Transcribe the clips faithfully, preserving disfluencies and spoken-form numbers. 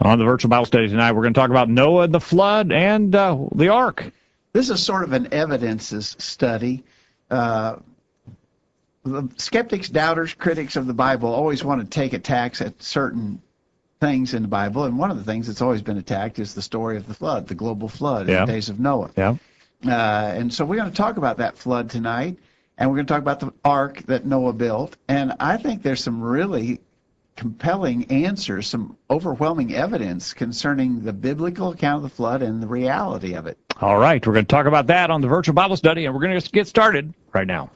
On the virtual Bible study tonight, we're going to talk about Noah, the flood, and uh, the ark. This is sort of an evidences study. Uh, the skeptics, doubters, critics of the Bible always want to take attacks at certain things in the Bible, and one of the things that's always been attacked is the story of the flood, the global flood yeah. in the days of Noah. Yeah. Uh, and so we're going to talk about that flood tonight, and we're going to talk about the ark that Noah built. And I think there's some really compelling answers, some overwhelming evidence concerning the biblical account of the flood and the reality of it. All right, we're going to talk about that on the virtual Bible study, and we're going to get started right now.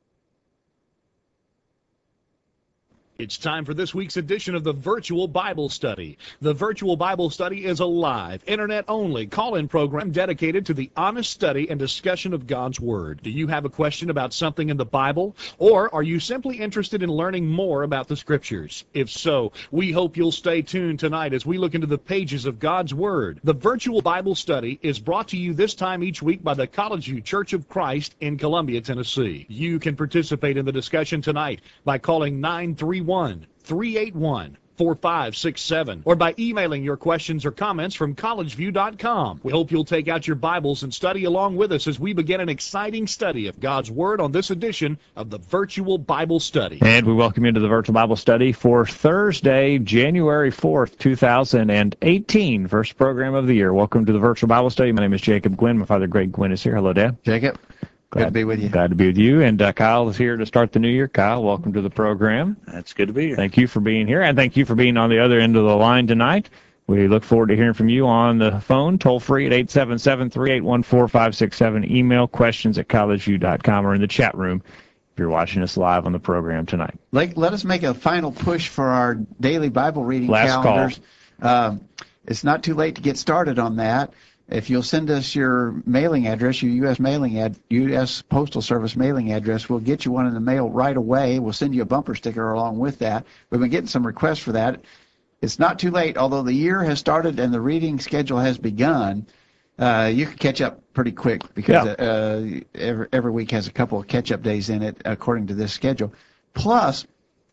It's time for this week's edition of the Virtual Bible Study. The Virtual Bible Study is a live, internet-only call-in program dedicated to the honest study and discussion of God's Word. Do you have a question about something in the Bible? Or are you simply interested in learning more about the Scriptures? If so, we hope you'll stay tuned tonight as we look into the pages of God's Word. The Virtual Bible Study is brought to you this time each week by the College View Church of Christ in Columbia, Tennessee. You can participate in the discussion tonight by calling nine three one, three eight one, four five six seven or by emailing your questions or comments from college view dot com. We hope you'll take out your Bibles and study along with us as we begin an exciting study of God's Word on this edition of the Virtual Bible Study. And we welcome you to the Virtual Bible Study for Thursday, January fourth, two thousand eighteen, first program of the year. Welcome to the Virtual Bible Study. My name is Jacob Gwynn. My father, Greg Gwynn, is here. Hello, Dad. Jacob, Glad, good to be with you. Glad to be with you. And uh, Kyle is here to start the new year. Kyle, welcome to the program. That's good to be here. Thank you for being here, and thank you for being on the other end of the line tonight. We look forward to hearing from you on the phone, toll-free at eight seven seven, three eight one, four five six seven. Email questions at college view dot com or in the chat room if you're watching us live on the program tonight. Let, let us make a final push for our daily Bible reading Last calendars. Um, it's not too late to get started on that. If you'll send us your mailing address, your U S mailing ad, U S Postal Service mailing address, we'll get you one in the mail right away. We'll send you a bumper sticker along with that. We've been getting some requests for that. It's not too late, although the year has started and the reading schedule has begun. Uh, you can catch up pretty quick because yeah. uh, every, every week has a couple of catch-up days in it according to this schedule. Plus,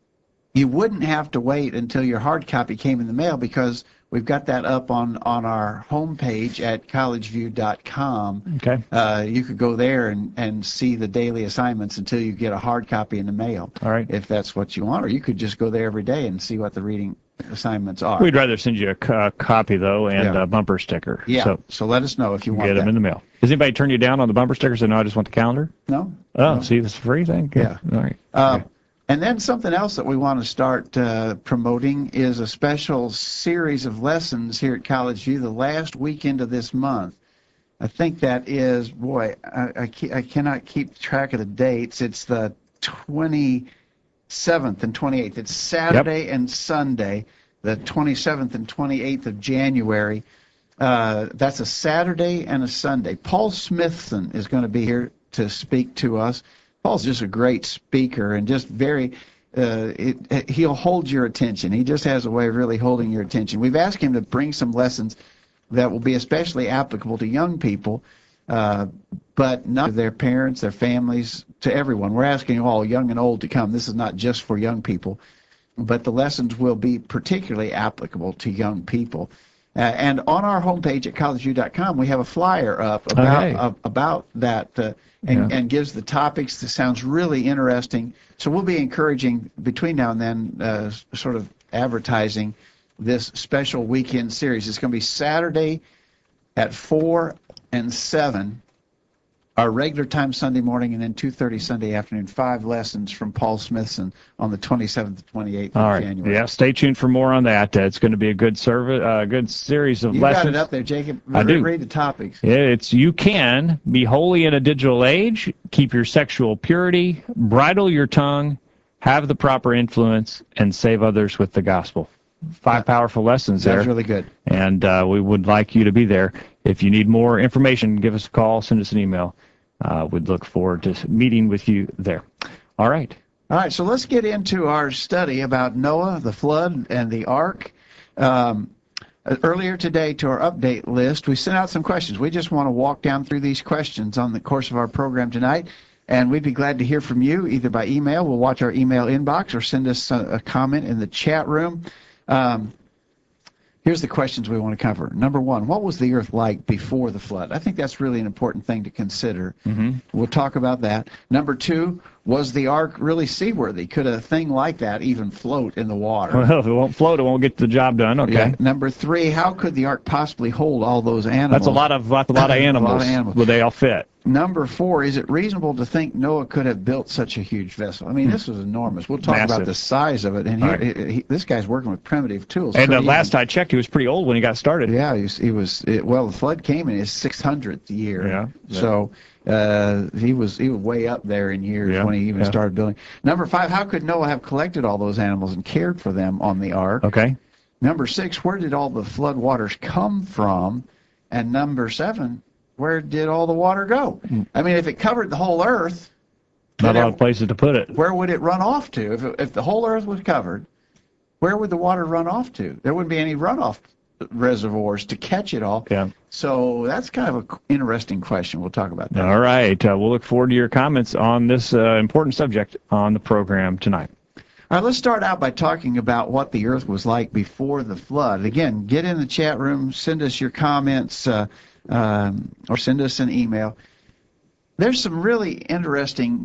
you wouldn't have to wait until your hard copy came in the mail because we've got that up on, on our homepage at college view dot com. Okay. Uh, you could go there and, and see the daily assignments until you get a hard copy in the mail. All right. If that's what you want, or you could just go there every day and see what the reading assignments are. We'd rather send you a co- copy, though, and Yeah. a bumper sticker. Yeah, So so let us know if you want get that. them in the mail. Does anybody turn you down on the bumper sticker? Say, no, I just want the calendar? No? Oh, No. see, this is a free thing? Good. Yeah. All right. Uh, Okay. And then something else that we want to start uh, promoting is a special series of lessons here at College View the last weekend of this month. I think that is, boy, I, I, ca- I cannot keep track of the dates. It's the twenty-seventh and twenty-eighth. It's Saturday and Sunday, the twenty-seventh and twenty-eighth of January. Uh, that's a Saturday and a Sunday. Paul Smithson is going to be here to speak to us. Paul's just a great speaker and just very, uh, it, he'll hold your attention. He just has a way of really holding your attention. We've asked him to bring some lessons that will be especially applicable to young people, uh, but not to their parents, their families, to everyone. We're asking all, young and old, to come. This is not just for young people, but the lessons will be particularly applicable to young people. Uh, and on our homepage at college view dot com, we have a flyer up about Okay. uh, about that uh, and, Yeah. and gives the topics. That sounds really interesting. So we'll be encouraging between now and then, uh, sort of advertising this special weekend series. It's going to be Saturday at four and seven. Our regular time Sunday morning, and then two thirty Sunday afternoon, five lessons from Paul Smithson on the twenty-seventh to twenty-eighth All of right. January. Yeah, stay tuned for more on that. Uh, it's going to be a good service, uh, good series of You lessons. got it up there, Jacob. I Re- do. Read the topics. Yeah, it's you can be holy in a digital age, keep your sexual purity, bridle your tongue, have the proper influence, and save others with the gospel. Five powerful lessons there. That's really good. And uh, we would like you to be there. If you need more information, give us a call, send us an email. Uh, we'd look forward to meeting with you there. All right. All right, so let's get into our study about Noah, the flood, and the ark. Um, earlier today, to our update list, we sent out some questions. We just want to walk down through these questions on the course of our program tonight, and we'd be glad to hear from you either by email. We'll watch our email inbox or send us a, a comment in the chat room. Um, Here's the questions we want to cover. Number one, what was the earth like before the flood? I think that's really an important thing to consider. Mm-hmm. We'll talk about that. Number two, was the ark really seaworthy? Could a thing like that even float in the water? Well, if it won't float, it won't get the job done. Okay. Yeah. Number three, how could the ark possibly hold all those animals? That's a lot of that's a lot of animals. A lot of animals. Would they all fit? Number four, is it reasonable to think Noah could have built such a huge vessel? I mean, this was enormous. We'll talk Massive. about the size of it. And here, Right. he, he, this guy's working with primitive tools. And uh, Could he last even- I checked, he was pretty old when he got started. Yeah, he was, he was it, well, the flood came in his six hundredth year. Yeah. So uh, he was he was way up there in years Yeah, when he even yeah. started building. Number five, how could Noah have collected all those animals and cared for them on the ark? Okay. Number six, where did all the flood waters come from? And number seven, where did all the water go? Hmm. I mean, if it covered the whole earth, Not a then lot it- of places to put it. where would it run off to? If, it, if the whole earth was covered, where would the water run off to? There wouldn't be any runoff reservoirs to catch it all. Yeah. So that's kind of an interesting question. We'll talk about that. All right. Uh, we'll look forward to your comments on this uh, important subject on the program tonight. All right, let's start out by talking about what the earth was like before the flood. Again, get in the chat room, send us your comments, uh, um, or send us an email. There's some really interesting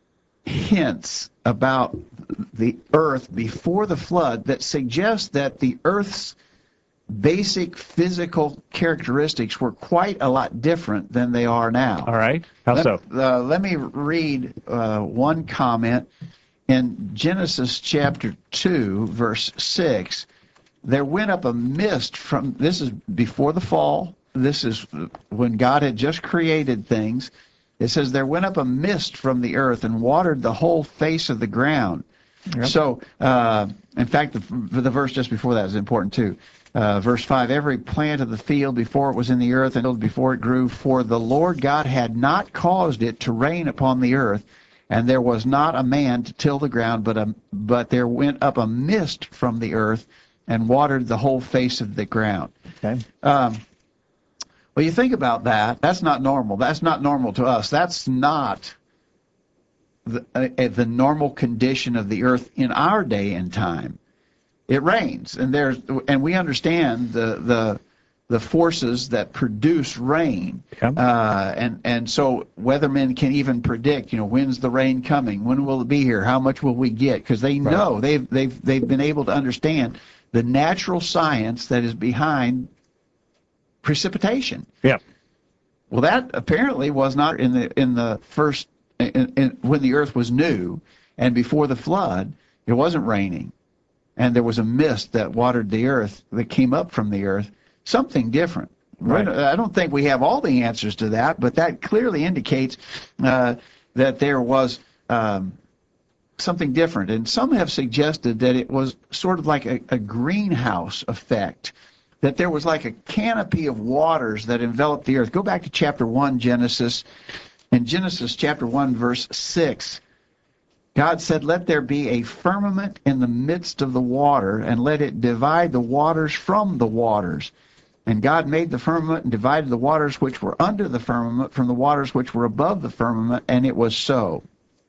hints about the earth before the flood that suggest that the earth's basic physical characteristics were quite a lot different than they are now. All right. How Let, so? uh, let me read uh, one comment. In Genesis chapter two, verse six, there went up a mist from, this is before the fall, this is when God had just created things. It says, there went up a mist from the earth and watered the whole face of the ground. Yep. So, uh, in fact, the, the verse just before that is important too. Uh, verse five, every plant of the field before it was in the earth and before it grew, for the Lord God had not caused it to rain upon the earth, and there was not a man to till the ground, but a, but there went up a mist from the earth and watered the whole face of the ground. Okay. Um, well, you think about that. That's not normal. That's not normal to us. That's not the, uh, the normal condition of the earth in our day and time. It rains, and there's and we understand the the the forces that produce rain. Yep. Uh, and, and so weathermen can even predict, you know, when's the rain coming? When will it be here? How much will we get? Because they know, they've, they've, they've been able to understand the natural science that is behind precipitation. Yeah. Well, that apparently was not in the, in the first, in, in, when the earth was new and before the flood, it wasn't raining. And there was a mist that watered the earth, that came up from the earth. Something different. Right. I don't think we have all the answers to that, but that clearly indicates uh, that there was um, something different. And some have suggested that it was sort of like a, a greenhouse effect, that there was like a canopy of waters that enveloped the earth. Go back to chapter one, Genesis. In Genesis chapter one, verse six, God said, let there be a firmament in the midst of the water, and let it divide the waters from the waters. And God made the firmament and divided the waters which were under the firmament from the waters which were above the firmament, and it was so.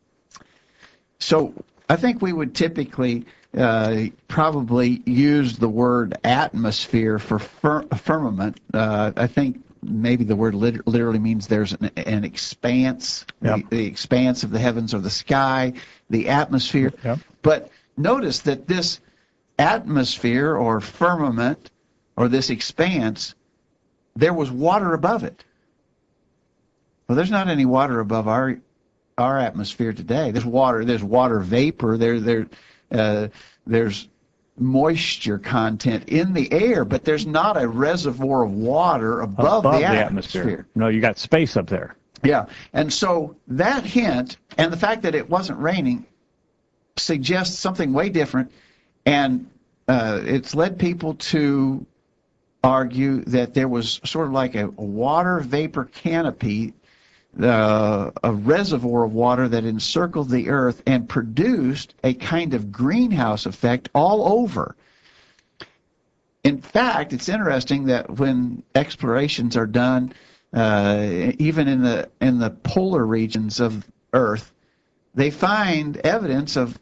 So I think we would typically uh, probably use the word atmosphere for fir firmament. Uh, I think maybe the word lit literally means there's an, an expanse, Yep. the, the expanse of the heavens or the sky, the atmosphere. Yep. But notice that this atmosphere or firmament or this expanse, there was water above it. Well, there's not any water above our our atmosphere today. There's water. There's water vapor. There, there, uh, there's moisture content in the air, but there's not a reservoir of water above, Above the, atmosphere. No, you got space up there. Yeah, and so that hint and the fact that it wasn't raining suggests something way different, and uh, it's led people to argue that there was sort of like a water vapor canopy, uh, a reservoir of water that encircled the earth and produced a kind of greenhouse effect all over. In fact, it's interesting that when explorations are done, uh, even in the in the polar regions of Earth, they find evidence of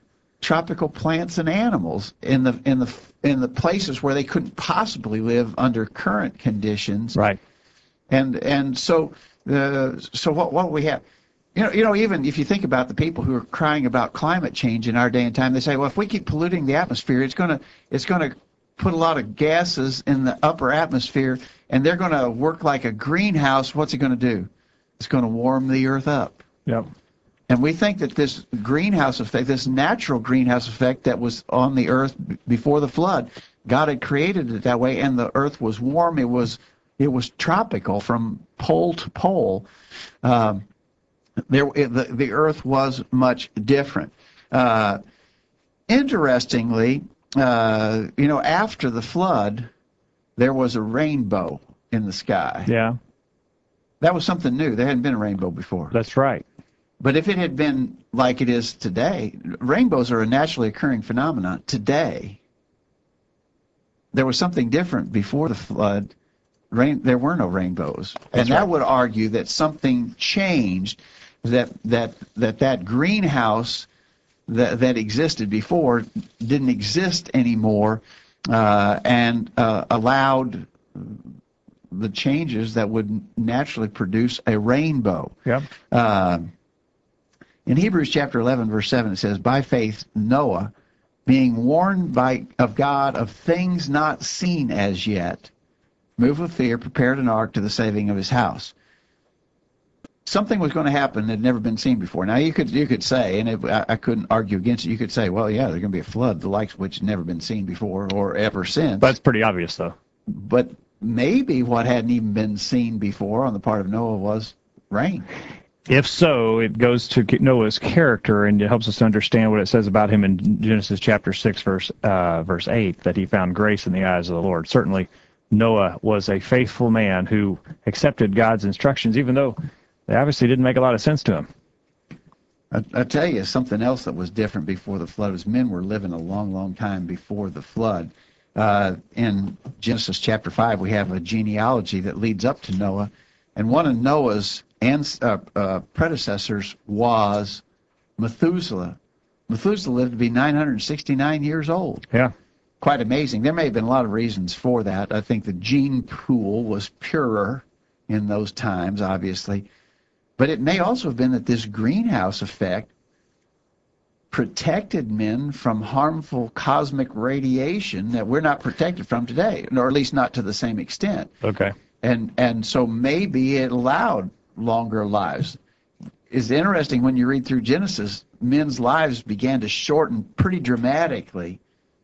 tropical plants and animals in the in the in the places where they couldn't possibly live under current conditions. Right. And and so the so what what we have, you know you know even if you think about the people who are crying about climate change in our day and time, they say, well, if we keep polluting the atmosphere, it's gonna it's gonna put a lot of gases in the upper atmosphere, and they're gonna work like a greenhouse. What's it gonna do? It's gonna warm the earth up. Yep. And we think that this greenhouse effect, this natural greenhouse effect that was on the earth b- before the flood, God had created it that way, and the earth was warm. It was it was tropical from pole to pole. Um, there, it, the the earth was much different. Uh, interestingly, uh, you know, after the flood, there was a rainbow in the sky. Yeah, That was something new. There hadn't been a rainbow before. that's right. But if it had been like it is today, rainbows are a naturally occurring phenomenon. Today, there was something different before the flood. Rain, there were no rainbows, That's and that right. would argue that something changed. That that that that greenhouse that that existed before didn't exist anymore, uh, and uh, allowed the changes that would naturally produce a rainbow. Yep. Uh, in Hebrews chapter eleven, verse seven, it says, by faith, Noah, being warned by of God of things not seen as yet, moved with fear, prepared an ark to the saving of his house. Something was going to happen that had never been seen before. Now, you could you could say, and it, I, I couldn't argue against it, you could say, well, yeah, there's going to be a flood, the likes of which had never been seen before or ever since. But it's pretty obvious, though. But maybe what hadn't even been seen before on the part of Noah was rain. If so, it goes to Noah's character, and it helps us to understand what it says about him in Genesis chapter six, verse uh, verse eight, that he found grace in the eyes of the Lord. Certainly, Noah was a faithful man who accepted God's instructions, even though they obviously didn't make a lot of sense to him. I, I tell you, something else that was different before the flood was men were living a long, long time before the flood. Uh, in Genesis chapter five, we have a genealogy that leads up to Noah, and one of Noah's and uh, uh, predecessors was Methuselah. Methuselah lived to be nine hundred sixty-nine years old. Yeah. Quite amazing. There may have been a lot of reasons for that. I think the gene pool was purer in those times, obviously. But it may also have been that this greenhouse effect protected men from harmful cosmic radiation that we're not protected from today, or at least not to the same extent. Okay. And and so maybe it allowed longer lives. It's interesting when you read through Genesis, men's lives began to shorten pretty dramatically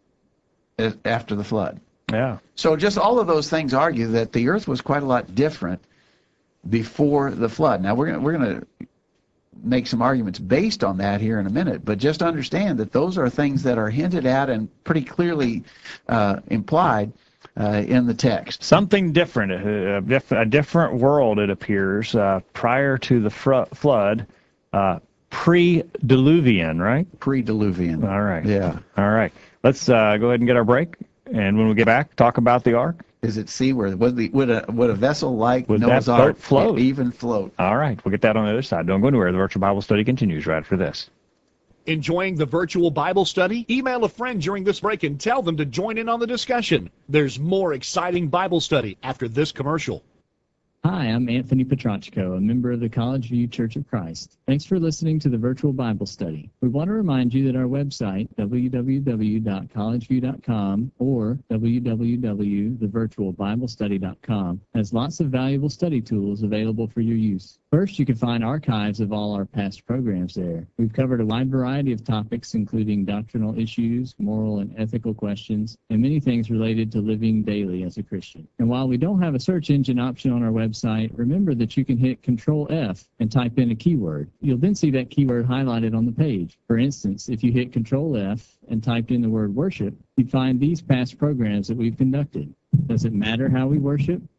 after the flood. Yeah. So just all of those things argue that the earth was quite a lot different before the flood. Now we're gonna we're gonna make some arguments based on that here in a minute, but just understand that those are things that are hinted at and pretty clearly uh, implied uh, in the text. Something different, a, diff- a different world, it appears, uh, prior to the fr- flood, uh, pre-diluvian, right? Pre-diluvian. All right. Yeah. All right. Let's uh, go ahead and get our break, and when we get back, talk about the ark. Is it seaworthy? Would, the, would, a, would a vessel like Would Noah's that Ark boat float? even float? All right. We'll get that on the other side. Don't go anywhere. The virtual Bible study continues right after this. Enjoying the virtual Bible study? Email a friend during this break and tell them to join in on the discussion. There's more exciting Bible study after this commercial. Hi, I'm Anthony Petrachko, a member of the College View Church of Christ. Thanks for listening to the virtual Bible study. We want to remind you that our website, w w w dot college view dot com or w w w dot the virtual bible study dot com, has lots of valuable study tools available for your use. First, you can find archives of all our past programs there. We've covered a wide variety of topics, including doctrinal issues, moral and ethical questions, and many things related to living daily as a Christian. And while we don't have a search engine option on our website, remember that you can hit Control F and type in a keyword. You'll then see that keyword highlighted on the page. For instance, if you hit Control F and typed in the word worship, you'd find these past programs that we've conducted. Does it matter how we worship?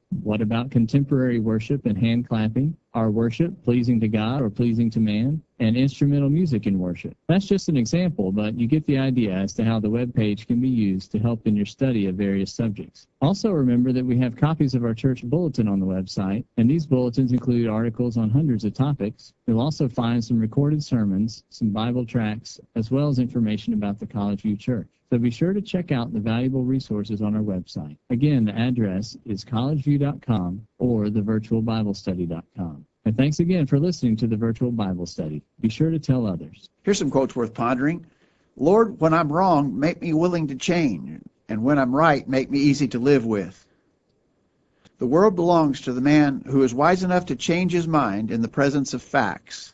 What about contemporary worship and hand clapping? Are worship pleasing to God or pleasing to man? And instrumental music in worship. That's just an example, but you get the idea as to how the web page can be used to help in your study of various subjects. Also remember that we have copies of our church bulletin on the website, and these bulletins include articles on hundreds of topics. You'll also find some recorded sermons, some Bible tracts, as well as information about the College View Church. So be sure to check out the valuable resources on our website. Again, the address is college view dot com or the virtual bible study dot com. And thanks again for listening to the Virtual Bible Study. Be sure to tell others. Here's some quotes worth pondering. Lord, when I'm wrong, make me willing to change, and when I'm right, make me easy to live with. The world belongs to the man who is wise enough to change his mind in the presence of facts.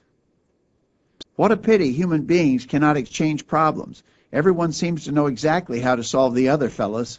What a pity human beings cannot exchange problems. Everyone seems to know exactly how to solve the other fellas.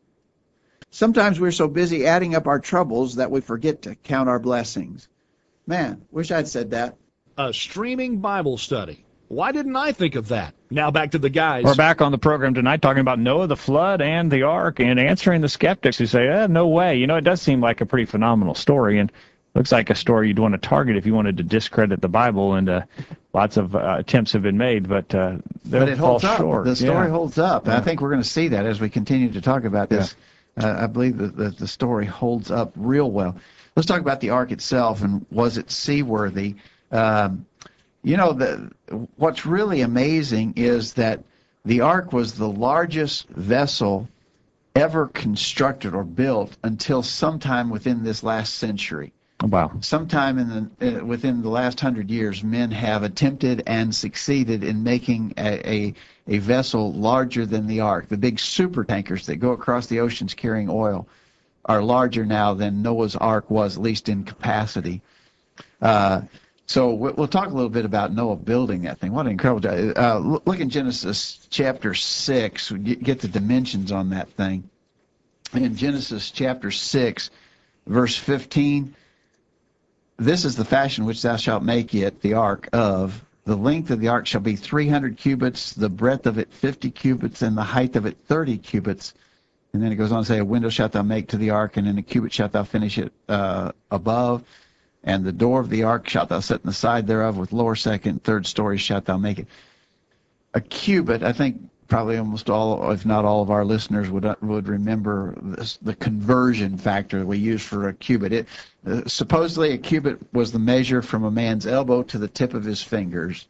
Sometimes we're so busy adding up our troubles that we forget to count our blessings. Man, wish I'd said that. A streaming Bible study. Why didn't I think of that? Now back to the guys. We're back on the program tonight talking about Noah, the flood, and the ark, and answering the skeptics who say, eh, no way. You know, it does seem like a pretty phenomenal story, and looks like a story you'd want to target if you wanted to discredit the Bible, and uh, lots of uh, attempts have been made, but uh, they'll But it fall holds up. short. The story Yeah. holds up. And Yeah. I think we're going to see that as we continue to talk about this. Uh, I believe that the, the story holds up real well. Let's talk about the ark itself, and was it seaworthy? Um, you know, the, what's really amazing is that the ark was the largest vessel ever constructed or built until sometime within this last century. Wow. Sometime in the uh, within the last hundred years, men have attempted and succeeded in making a, a a vessel larger than the ark. The big super tankers that go across the oceans carrying oil are larger now than Noah's ark was, at least in capacity. Uh, so we'll talk a little bit about Noah building that thing. What an incredible job. Uh, look in Genesis chapter six. Get the dimensions on that thing. In Genesis chapter six, verse fifteen, this is the fashion which thou shalt make it, the ark of. The length of the ark shall be three hundred cubits, the breadth of it fifty cubits, and the height of it thirty cubits. And then it goes on to say, a window shalt thou make to the ark, and in a cubit shalt thou finish it uh, above. And the door of the ark shalt thou set in the side thereof, with lower, second, third stories shalt thou make it. A cubit, I think probably almost all, if not all of our listeners would would remember this, the conversion factor we use for a cubit. It, uh, supposedly a cubit was the measure from a man's elbow to the tip of his fingers.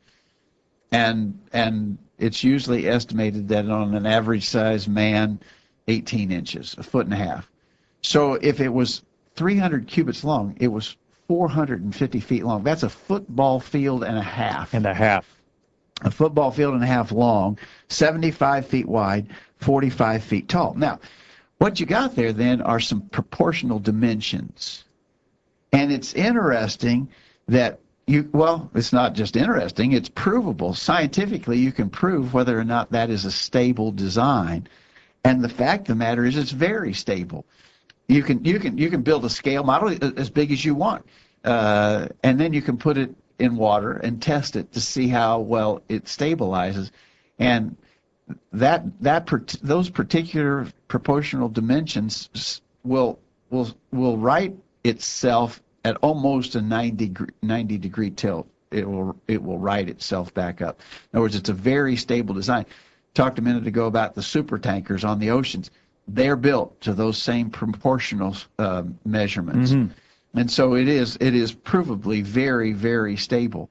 And, and it's usually estimated that on an average size man, eighteen inches, a foot and a half. So if it was three hundred cubits long, it was four hundred fifty feet long. That's a football field and a half. And a half. A football field and a half long, seventy-five feet wide, forty-five feet tall. Now, what you got there then are some proportional dimensions. And it's interesting that you, well, it's not just interesting, it's provable. Scientifically, you can prove whether or not that is a stable design. And the fact of the matter is it's very stable. You can you can you can build a scale model as big as you want, uh, and then you can put it in water and test it to see how well it stabilizes, and that that those particular proportional dimensions will will will right itself at almost a ninety degree, ninety degree tilt. It will it will right itself back up. In other words, it's a very stable design. Talked a minute ago about the super tankers on the oceans. They're built to those same proportional uh, measurements. Mm-hmm. And so it is it is provably very, very stable.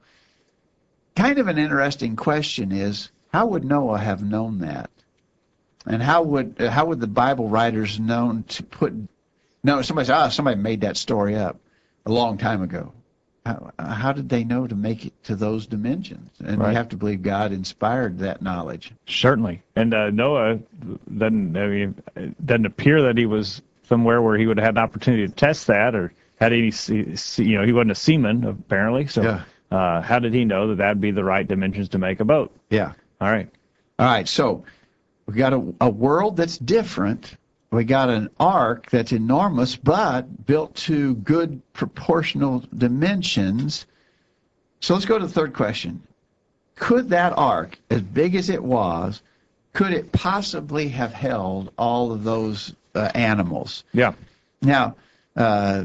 Kind of an interesting question is, how would Noah have known that? And how would how would the Bible writers known to put, no, somebody said, ah, somebody made that story up a long time ago. How, how did they know to make it to those dimensions? And right. We have to believe God inspired that knowledge. Certainly. And uh, Noah doesn't, I mean, it doesn't appear that he was somewhere where he would have had an opportunity to test that, or had any, you know, he wasn't a seaman, apparently. So yeah. uh, how did he know that that would be the right dimensions to make a boat? Yeah. All right. All right. So we got a, a world that's different. We got an ark that's enormous, but built to good proportional dimensions. So let's go to the third question. Could that ark, as big as it was, could it possibly have held all of those uh, animals? Yeah. Now, uh,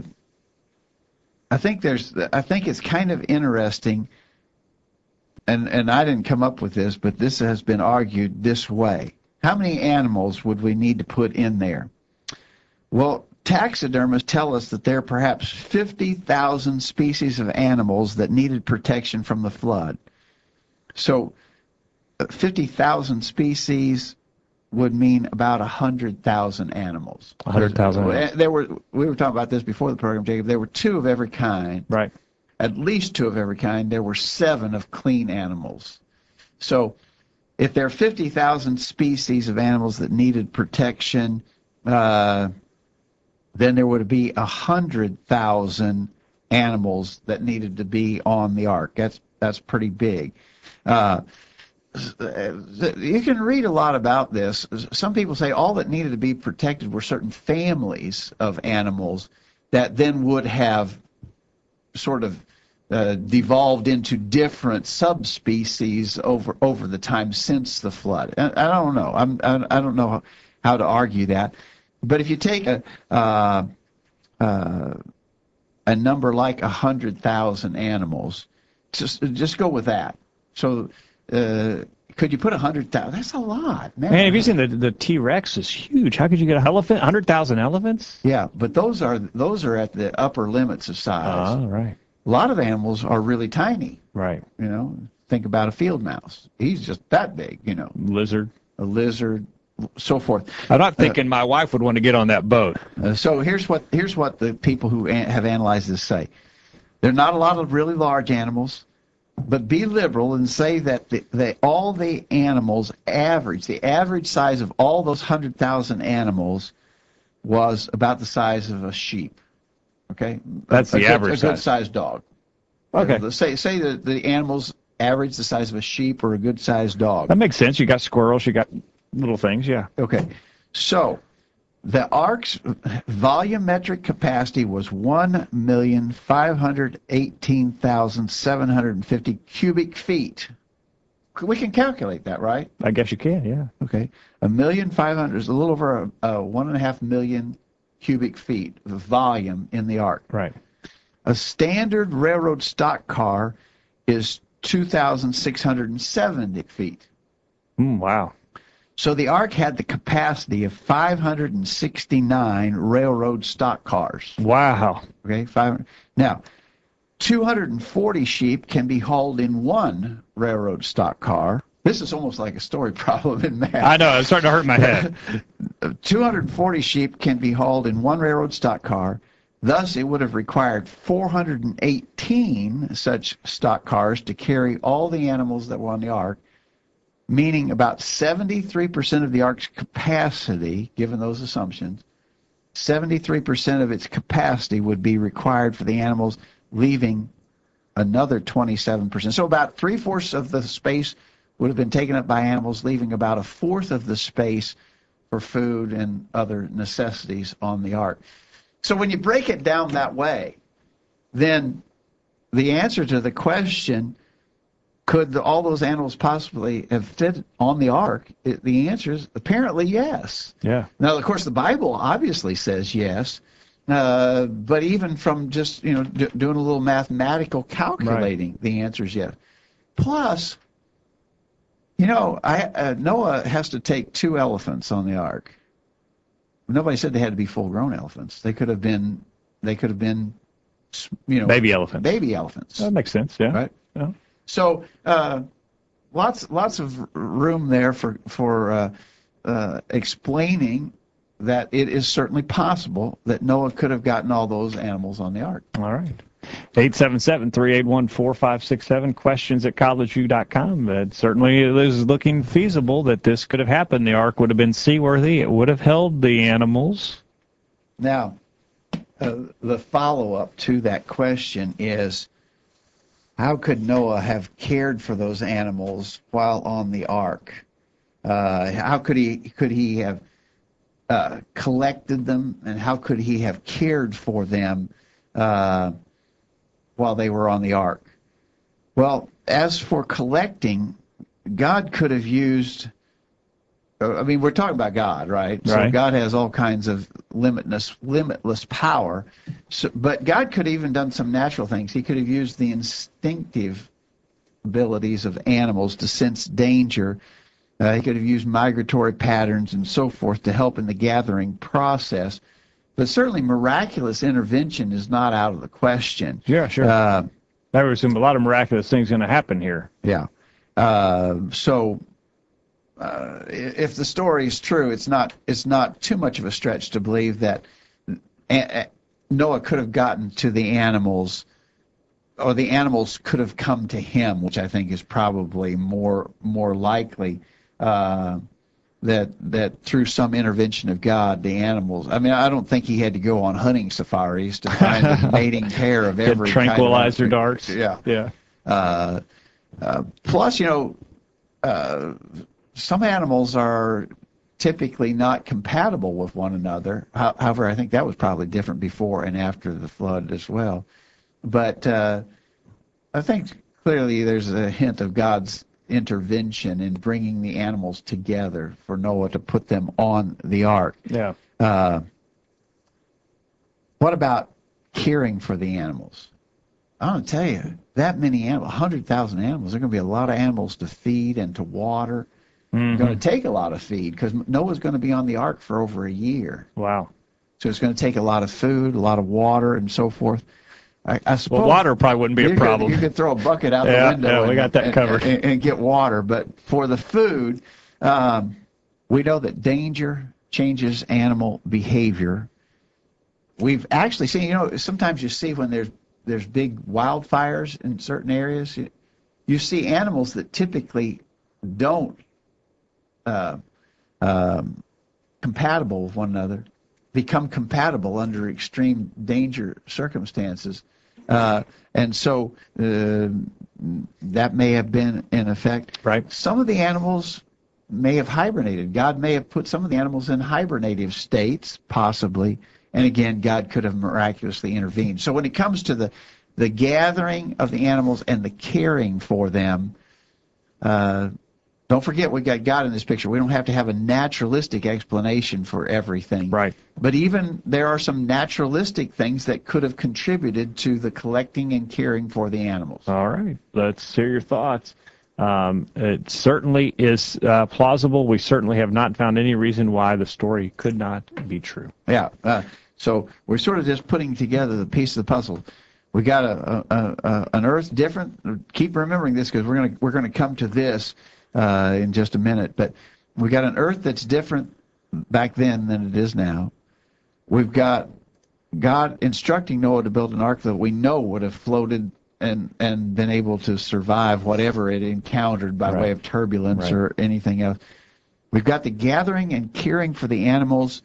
I think there's, I think it's kind of interesting, and, and I didn't come up with this, but this has been argued this way. How many animals would we need to put in there? Well, taxidermists tell us that there are perhaps fifty thousand species of animals that needed protection from the flood. So fifty thousand species would mean about one hundred thousand animals. one hundred thousand. There were, we were talking about this before the program, Jacob. There were two of every kind. Right. At least two of every kind. There were seven of clean animals. So if there are fifty thousand species of animals that needed protection, uh, then there would be one hundred thousand animals that needed to be on the ark. That's, that's pretty big. Uh, you can read a lot about this. Some people say all that needed to be protected were certain families of animals that then would have sort of uh, devolved into different subspecies over over the time since the flood. I, I don't know. I'm, I, I don't know how to argue that. But if you take a uh, uh, a number like a hundred thousand animals, just just go with that. So. Uh, could you put a hundred thousand? That's a lot, man. Man, have you seen the the T Rex is huge? How could you get an elephant? Hundred thousand elephants? Yeah, but those are those are at the upper limits of size. Oh, right. A lot of animals are really tiny. Right. You know, think about a field mouse. He's just that big. You know, Lizard. a lizard, so forth. I'm not thinking uh, my wife would want to get on that boat. Uh, so here's what here's what the people who an have analyzed this say. There are not a lot of really large animals. But be liberal and say that the, the, all the animals average, the average size of all those one hundred thousand animals was about the size of a sheep. Okay? That's a, the a average good, a size. good-sized dog. Okay. Uh, say say that the animals average the size of a sheep or a good-sized dog. That makes sense. You got squirrels, you got little things, yeah. Okay. So the ark's volumetric capacity was one million five hundred eighteen thousand seven hundred fifty cubic feet. We can calculate that, right? I guess you can, yeah. Okay. A million five hundred is a little over a, a one and a half million cubic feet of volume in the ark. Right. A standard railroad stock car is two thousand six hundred seventy feet. Mm, wow. So the ark had the capacity of five hundred sixty-nine railroad stock cars. Wow. Okay, five. Now, two hundred forty sheep can be hauled in one railroad stock car. This is almost like a story problem in math. I know, it's starting to hurt my head. two hundred forty sheep can be hauled in one railroad stock car. Thus, it would have required four hundred eighteen such stock cars to carry all the animals that were on the ark, meaning about seventy-three percent of the ark's capacity, given those assumptions, seventy-three percent of its capacity would be required for the animals, leaving another twenty-seven percent. So about three-fourths of the space would have been taken up by animals, leaving about a fourth of the space for food and other necessities on the ark. So when you break it down that way, then the answer to the question, could the, all those animals possibly have fit on the ark? It, the answer is apparently yes. Yeah. Now, of course, the Bible obviously says yes, uh, but even from just you know d doing a little mathematical calculating, right, the answer is yes. Plus, you know, I, uh, Noah has to take two elephants on the ark. Nobody said they had to be full-grown elephants. They could have been, they could have been, you know, baby elephants. Baby elephants. That makes sense. Yeah. Right. Yeah. So uh, lots lots of room there for for uh, uh, explaining that it is certainly possible that Noah could have gotten all those animals on the ark. All right. eight seven seven, three eight one, four five six seven, questions at college view dot com. It certainly is looking feasible that this could have happened. The ark would have been seaworthy. It would have held the animals. Now, uh, the follow-up to that question is, how could Noah have cared for those animals while on the ark? Uh, how could he could he have uh, collected them, and how could he have cared for them uh, while they were on the ark? Well, as for collecting, God could have used I mean, we're talking about God, right? So Right. God has all kinds of limitless, limitless power. So, but God could have even done some natural things. He could have used the instinctive abilities of animals to sense danger. Uh, he could have used migratory patterns and so forth to help in the gathering process. But certainly miraculous intervention is not out of the question. Yeah, sure. Uh, I would assume a lot of miraculous things going to happen here. yeah. Uh, so uh, if the story is true, it's not it's not too much of a stretch to believe that a- Noah could have gotten to the animals, or the animals could have come to him, which I think is probably more more likely. Uh, that that through some intervention of God, the animals. I mean, I don't think he had to go on hunting safaris to find a mating pair of Get every tranquilizer kind of darts. Yeah. Yeah. Uh, uh, plus, you know, uh, some animals are typically not compatible with one another. How, however, I think that was probably different before and after the flood as well. But uh, I think clearly there's a hint of God's intervention in bringing the animals together for Noah to put them on the ark. Yeah. Uh, what about caring for the animals? I'm going to tell you, that many animals, one hundred thousand animals, there are going to be a lot of animals to feed and to water. Mhm. It's going to take a lot of feed because Noah's going to be on the ark for over a year. Wow. So it's going to take a lot of food, a lot of water, and so forth. I, I suppose Well, water probably wouldn't be you a problem. Could, you could throw a bucket out Yeah, the window yeah, we and, got that and- covered. And, and get water. But for the food, um, we know that danger changes animal behavior. We've actually seen, you know, sometimes you see when there's there's big wildfires in certain areas, you, you see animals that typically don't uh, um, compatible with one another become compatible under extreme danger circumstances. Uh, and so uh, that may have been in effect. Right. Some of the animals may have hibernated. God may have put some of the animals in hibernative states, possibly. And again, God could have miraculously intervened. So when it comes to the, the gathering of the animals and the caring for them, uh, don't forget we got God in this picture. We don't have to have a naturalistic explanation for everything. Right. But even there are some naturalistic things that could have contributed to the collecting and caring for the animals. All right. Let's hear your thoughts. Um, it certainly is uh, plausible. We certainly have not found any reason why the story could not be true. Yeah. Uh, so we're sort of just putting together the piece of the puzzle. We got a, a, a an Earth different. Keep remembering this because we're gonna we're gonna come to this uh, in just a minute. But we got an Earth that's different back then than it is now. We've got God instructing Noah to build an ark that we know would have floated and and been able to survive whatever it encountered by Right. way of turbulence Right. or anything else. We've got the gathering and caring for the animals.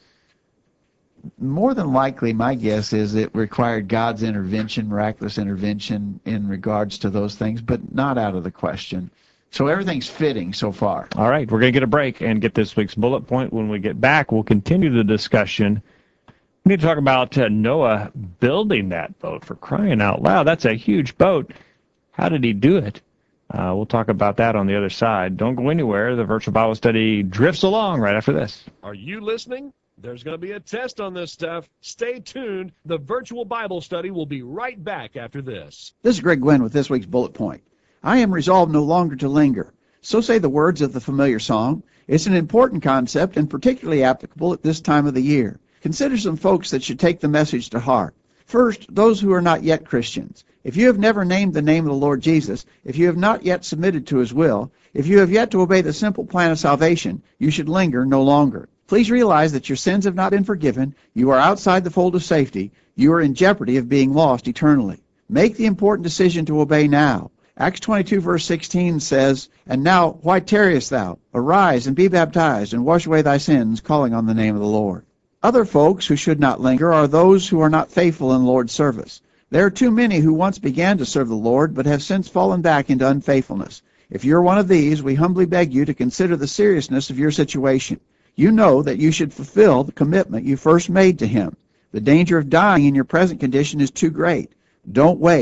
More than likely, my guess is it required God's intervention, miraculous intervention in regards to those things, but not out of the question. So everything's fitting so far. All right. We're going to get a break and get this week's bullet point. When we get back, we'll continue the discussion. We need to talk about uh, Noah building that boat, for crying out loud. That's a huge boat. How did he do it? Uh, we'll talk about that on the other side. Don't go anywhere. The Virtual Bible Study drifts along right after this. Are you listening? There's going to be a test on this stuff. Stay tuned. The virtual Bible study will be right back after this. This is Greg Gwynn with this week's bullet point. I am resolved no longer to linger. So say the words of the familiar song. It's an important concept and particularly applicable at this time of the year. Consider some folks that should take the message to heart. First, those who are not yet Christians. If you have never named the name of the Lord Jesus, if you have not yet submitted to his will, if you have yet to obey the simple plan of salvation, you should linger no longer. Please realize that your sins have not been forgiven. You are outside the fold of safety. You are in jeopardy of being lost eternally. Make the important decision to obey now. Acts twenty-two verse sixteen says, "And now, why tarriest thou? Arise and be baptized and wash away thy sins, calling on the name of the Lord." Other folks who should not linger are those who are not faithful in the Lord's service. There are too many who once began to serve the Lord but have since fallen back into unfaithfulness. If you're one of these, we humbly beg you to consider the seriousness of your situation. You know that you should fulfill the commitment you first made to him. The danger of dying in your present condition is too great. Don't wait.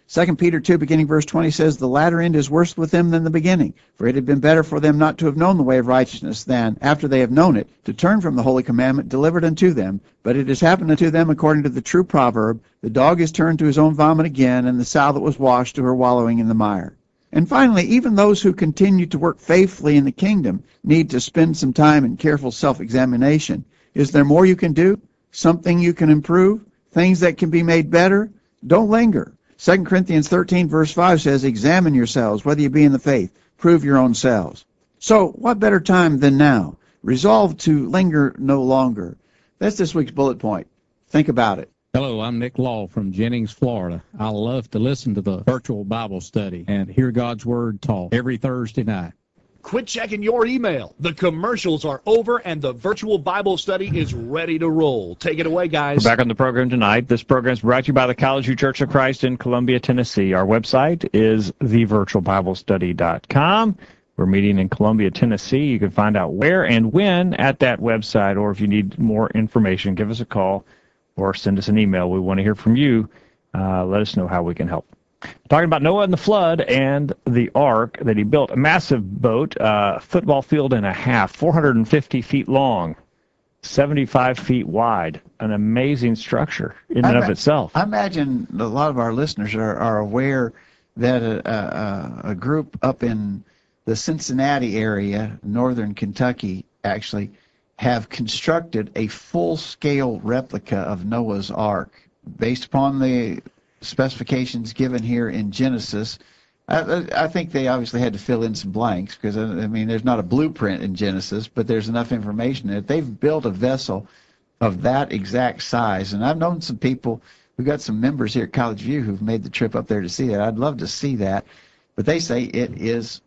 Second Peter two, beginning verse twenty, says, the latter end is worse with them than the beginning. For it had been better for them not to have known the way of righteousness than, after they have known it, to turn from the holy commandment delivered unto them. But it has happened unto them according to the true proverb, the dog is turned to his own vomit again, and the sow that was washed to her wallowing in the mire. And finally, even those who continue to work faithfully in the kingdom need to spend some time in careful self-examination. Is there more you can do? Something you can improve? Things that can be made better? Don't linger. Second Corinthians thirteen, verse five says, examine yourselves, whether you be in the faith. Prove your own selves. So, what better time than now? Resolve to linger no longer. That's this week's bullet point. Think about it. Hello, I'm Nick Law from Jennings, Florida. I love to listen to the virtual Bible study and hear God's Word taught every Thursday night. Quit checking your email. The commercials are over and the virtual Bible study is ready to roll. Take it away, guys. We're back on the program tonight. This program is brought to you by the College View Church of Christ in Columbia, Tennessee. Our website is the virtual bible study dot com. We're meeting in Columbia, Tennessee. You can find out where and when at that website, or if you need more information, give us a call or send us an email. We want to hear from you. Uh, let us know how we can help. Talking about Noah and the flood and the ark that he built. A massive boat, uh, football field and a half, four hundred fifty feet long, seventy-five feet wide. An amazing structure in and of itself. I imagine a lot of our listeners are, are aware that a, a, a group up in the Cincinnati area, northern Kentucky, actually, have constructed a full-scale replica of Noah's Ark based upon the specifications given here in Genesis. I, I think they obviously had to fill in some blanks because, I mean, there's not a blueprint in Genesis, but there's enough information in it. They've built a vessel of that exact size, and I've known some people, we've got some members here at College View who've made the trip up there to see that. I'd love to see that, but they say it is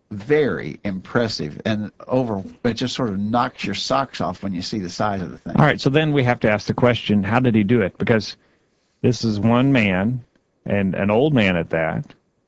very impressive, and over it just sort of knocks your socks off when you see the size of the thing. All right, so then we have to ask the question, how did he do it? Because this is one man, and an old man at that,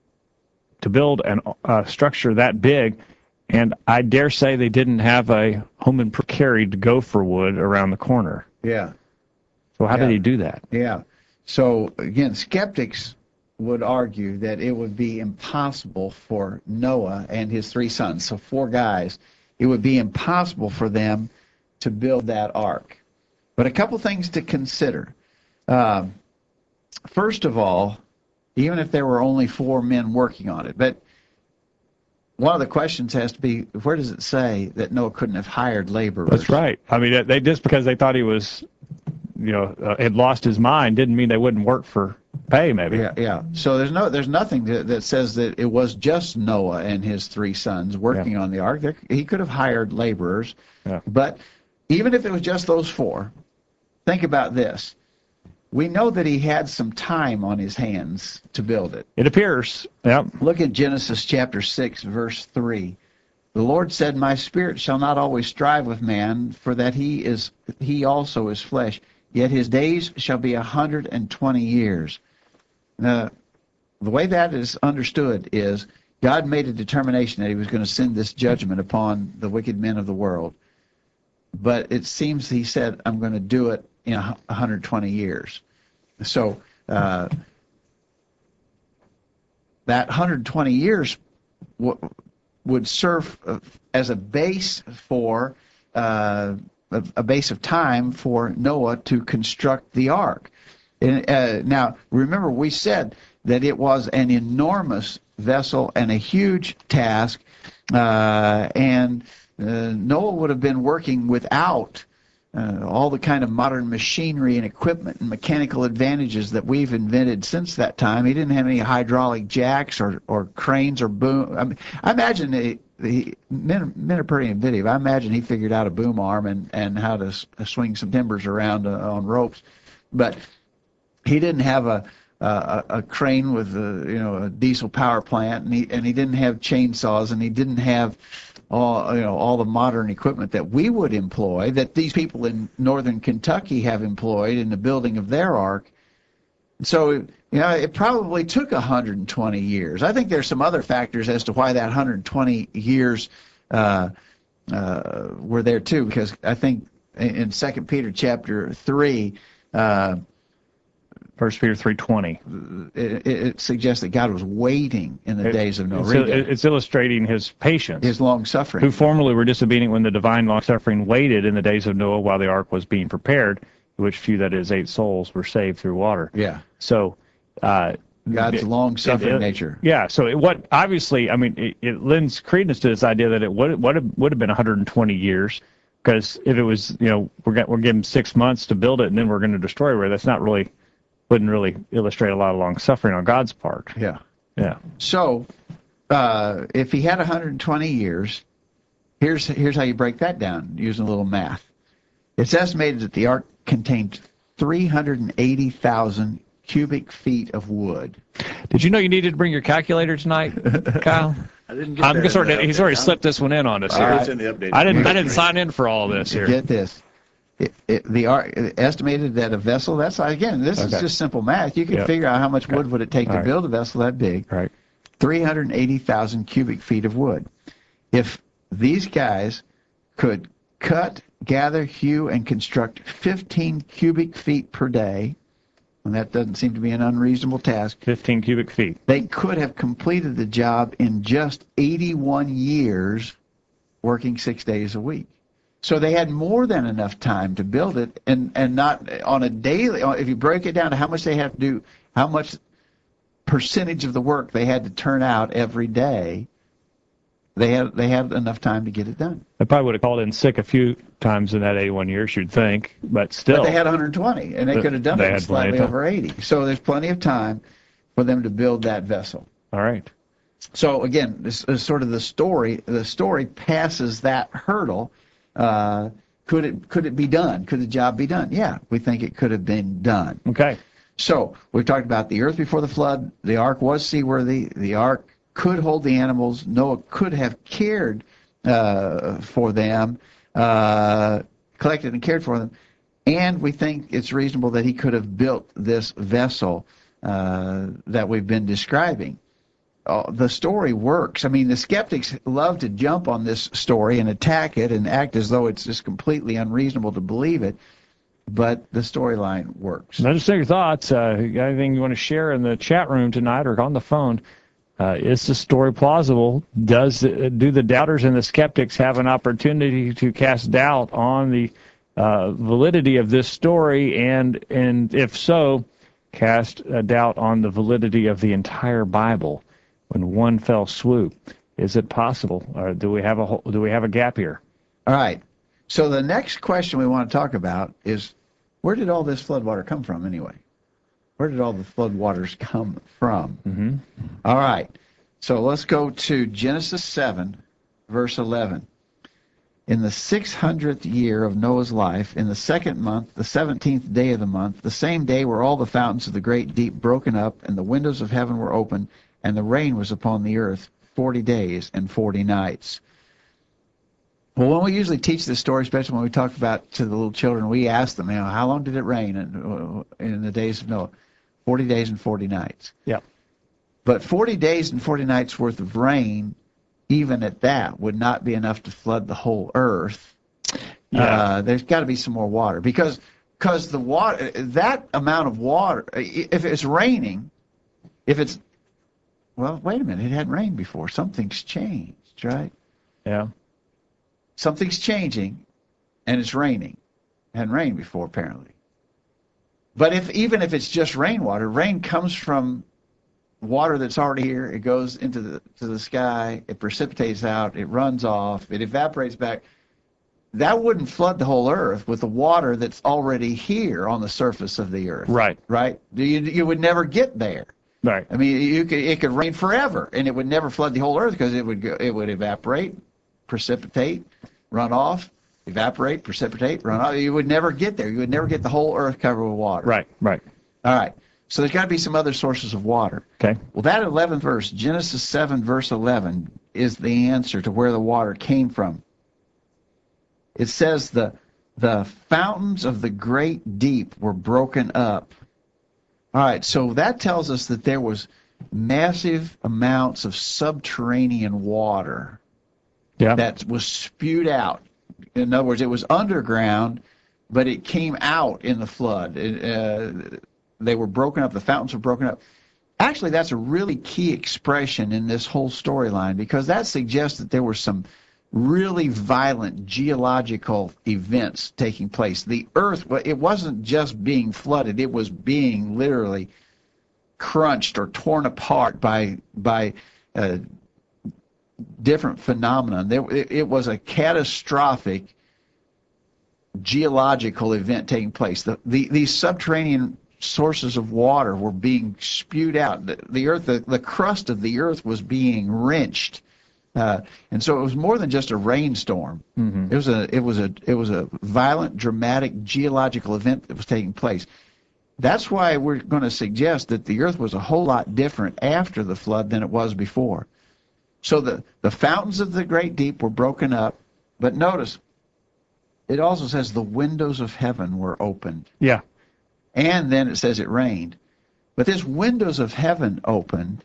to build a uh, structure that big, and I dare say they didn't have a home and carried gopher wood around the corner. Yeah. So how Yeah. did he do that? Yeah. So, again, skeptics would argue that it would be impossible for Noah and his three sons, so four guys, it would be impossible for them to build that ark. But a couple things to consider. Um, first of all, even if there were only four men working on it, but one of the questions has to be, where does it say that Noah couldn't have hired laborers? That's right. I mean, they just because they thought he was, you know, uh, had lost his mind didn't mean they wouldn't work for pay, maybe. Yeah, yeah. So there's no, there's nothing that, that says that it was just Noah and his three sons working Yeah. on the ark. There, he could have hired laborers, Yeah. but even if it was just those four, think about this. We know that he had some time on his hands to build it. It appears. Yep. Look at Genesis chapter six, verse three. The Lord said, my spirit shall not always strive with man, for that he is he also is flesh. Yet his days shall be a hundred and twenty years. Now, the way that is understood is God made a determination that he was going to send this judgment upon the wicked men of the world. But it seems he said, I'm going to do it in one hundred twenty years. So uh, that one hundred twenty years w- would serve uh, as a base for uh, a, a base of time for Noah to construct the ark. And, uh, now, remember, we said that it was an enormous vessel and a huge task, uh, and uh, Noah would have been working without uh, all the kind of modern machinery and equipment and mechanical advantages that we've invented since that time. He didn't have any hydraulic jacks or, or cranes or boom. I mean, I imagine the, the men, men are pretty inventive. I imagine he figured out a boom arm and, and how to s- swing some timbers around uh, on ropes, but he didn't have a a, a crane with a, you know, a diesel power plant, and he and he didn't have chainsaws, and he didn't have all, you know, all the modern equipment that we would employ, that these people in northern Kentucky have employed in the building of their ark. So, you know, it probably took one hundred twenty years. I think there's some other factors as to why that one hundred twenty years uh, uh, were there too, because I think in Second Peter chapter three, uh, First Peter three twenty. It, it suggests that God was waiting in the It- days of Noah. It's, Read that. it's illustrating his patience. His long suffering. Who formerly were disobedient when the divine long-suffering waited in the days of Noah while the ark was being prepared, which few, that is, eight souls, were saved through water. Yeah. So, uh, God's it- long-suffering it- nature. Yeah. So, it, what obviously, I mean, it, it lends credence to this idea that it would would have, would have been one hundred twenty years, because if it was, you know, we're got, we're given six months to build it and then we're going to destroy it, that's not really wouldn't really illustrate a lot of long-suffering on God's part. Yeah. Yeah. So, uh, if he had one hundred twenty years, here's here's how you break that down using a little math. It's estimated that the ark contained three hundred eighty thousand cubic feet of wood. Did you know you needed to bring your calculator tonight, Kyle? I didn't get I'm that. sort of, in the he's update. already slipped this one in on us All here. right. It's in the update. I didn't I didn't sign in for all this here. Get this. It, it, the ark estimated that a vessel, that's again, this is Okay. just simple math. You can Yep. figure out how much wood would it take All to right. build a vessel that big. Right. three hundred eighty thousand cubic feet of wood. If these guys could cut, gather, hew, and construct fifteen cubic feet per day, and that doesn't seem to be an unreasonable task, fifteen cubic feet. they could have completed the job in just eighty-one years, working six days a week. So they had more than enough time to build it, and, and not on a daily, if you break it down to how much they have to do, how much percentage of the work they had to turn out every day, they had they had enough time to get it done. They probably would have called in sick a few times in that eighty-one years, you'd think, but still. But they had one hundred twenty, and they But could have done they it in had plenty of slightly time. over eighty. So there's plenty of time for them to build that vessel. All right. So again, this is sort of the story. The story passes that hurdle. Uh, could it could it be done? Could the job be done? Yeah, we think it could have been done. Okay. So we've talked about the earth before the flood. The ark was seaworthy. The ark could hold the animals. Noah could have cared uh, for them, uh, collected and cared for them. And we think it's reasonable that he could have built this vessel uh, that we've been describing. Uh, the story works. I mean, the skeptics love to jump on this story and attack it and act as though it's just completely unreasonable to believe it. But the storyline works. Let us know your thoughts. Uh, you got anything you want to share in the chat room tonight or on the phone? Uh, is the story plausible? Does uh, do the doubters and the skeptics have an opportunity to cast doubt on the uh, validity of this story? And and if so, cast a doubt on the validity of the entire Bible in one fell swoop? Is it possible, or do we have a whole, do we have a gap here? All right. So the next question we want to talk about is, where did all this floodwater come from anyway? Where did all the floodwaters come from? Mm-hmm. All right. So let's go to Genesis seven, verse eleven. In the six hundredth year of Noah's life, in the second month, the seventeenth day of the month, the same day were all the fountains of the great deep broken up, and the windows of heaven were opened, and the rain was upon the earth forty days and forty nights. Well, when we usually teach this story, especially when we talk about to the little children, we ask them, you know, how long did it rain in, in the days of Noah? forty days and forty nights. Yep. But forty days and forty nights worth of rain, even at that, would not be enough to flood the whole earth. Yeah. Uh, there's got to be some more water, because because the water, that amount of water, if it's raining, if it's, well, wait a minute, it hadn't rained before. Something's changed, right? Yeah. Something's changing, and it's raining. It hadn't rained before, apparently. But if even if it's just rainwater, rain comes from water that's already here. It goes into the to the sky. It precipitates out. It runs off. It evaporates back. That wouldn't flood the whole earth with the water that's already here on the surface of the earth. Right. Right? You you would never get there. Right. I mean, you could it could rain forever, and it would never flood the whole earth, because it would go, it would evaporate, precipitate, run off, evaporate, precipitate, run off. You would never get there. You would never get the whole earth covered with water. Right. Right. All right. So there's got to be some other sources of water. Okay. Well, that eleventh verse, Genesis seven, verse eleven, is the answer to where the water came from. It says the the fountains of the great deep were broken up. All right, so that tells us that there was massive amounts of subterranean water Yeah. that was spewed out. In other words, it was underground, but it came out in the flood. It, uh, they were broken up, the fountains were broken up. Actually, that's a really key expression in this whole storyline, because that suggests that there were some really violent geological events taking place. The earth, it wasn't just being flooded, it was being literally crunched or torn apart by by uh, different phenomena. There, it, it was a catastrophic geological event taking place. The, the, these subterranean sources of water were being spewed out. The, the earth, the, the crust of the earth was being wrenched, uh, and so it was more than just a rainstorm. Mm-hmm. It was a, it was a, it was a violent, dramatic geological event that was taking place. That's why we're going to suggest that the earth was a whole lot different after the flood than it was before. So the the fountains of the great deep were broken up, but notice it also says the windows of heaven were opened. Yeah. And then it says it rained. But this windows of heaven opened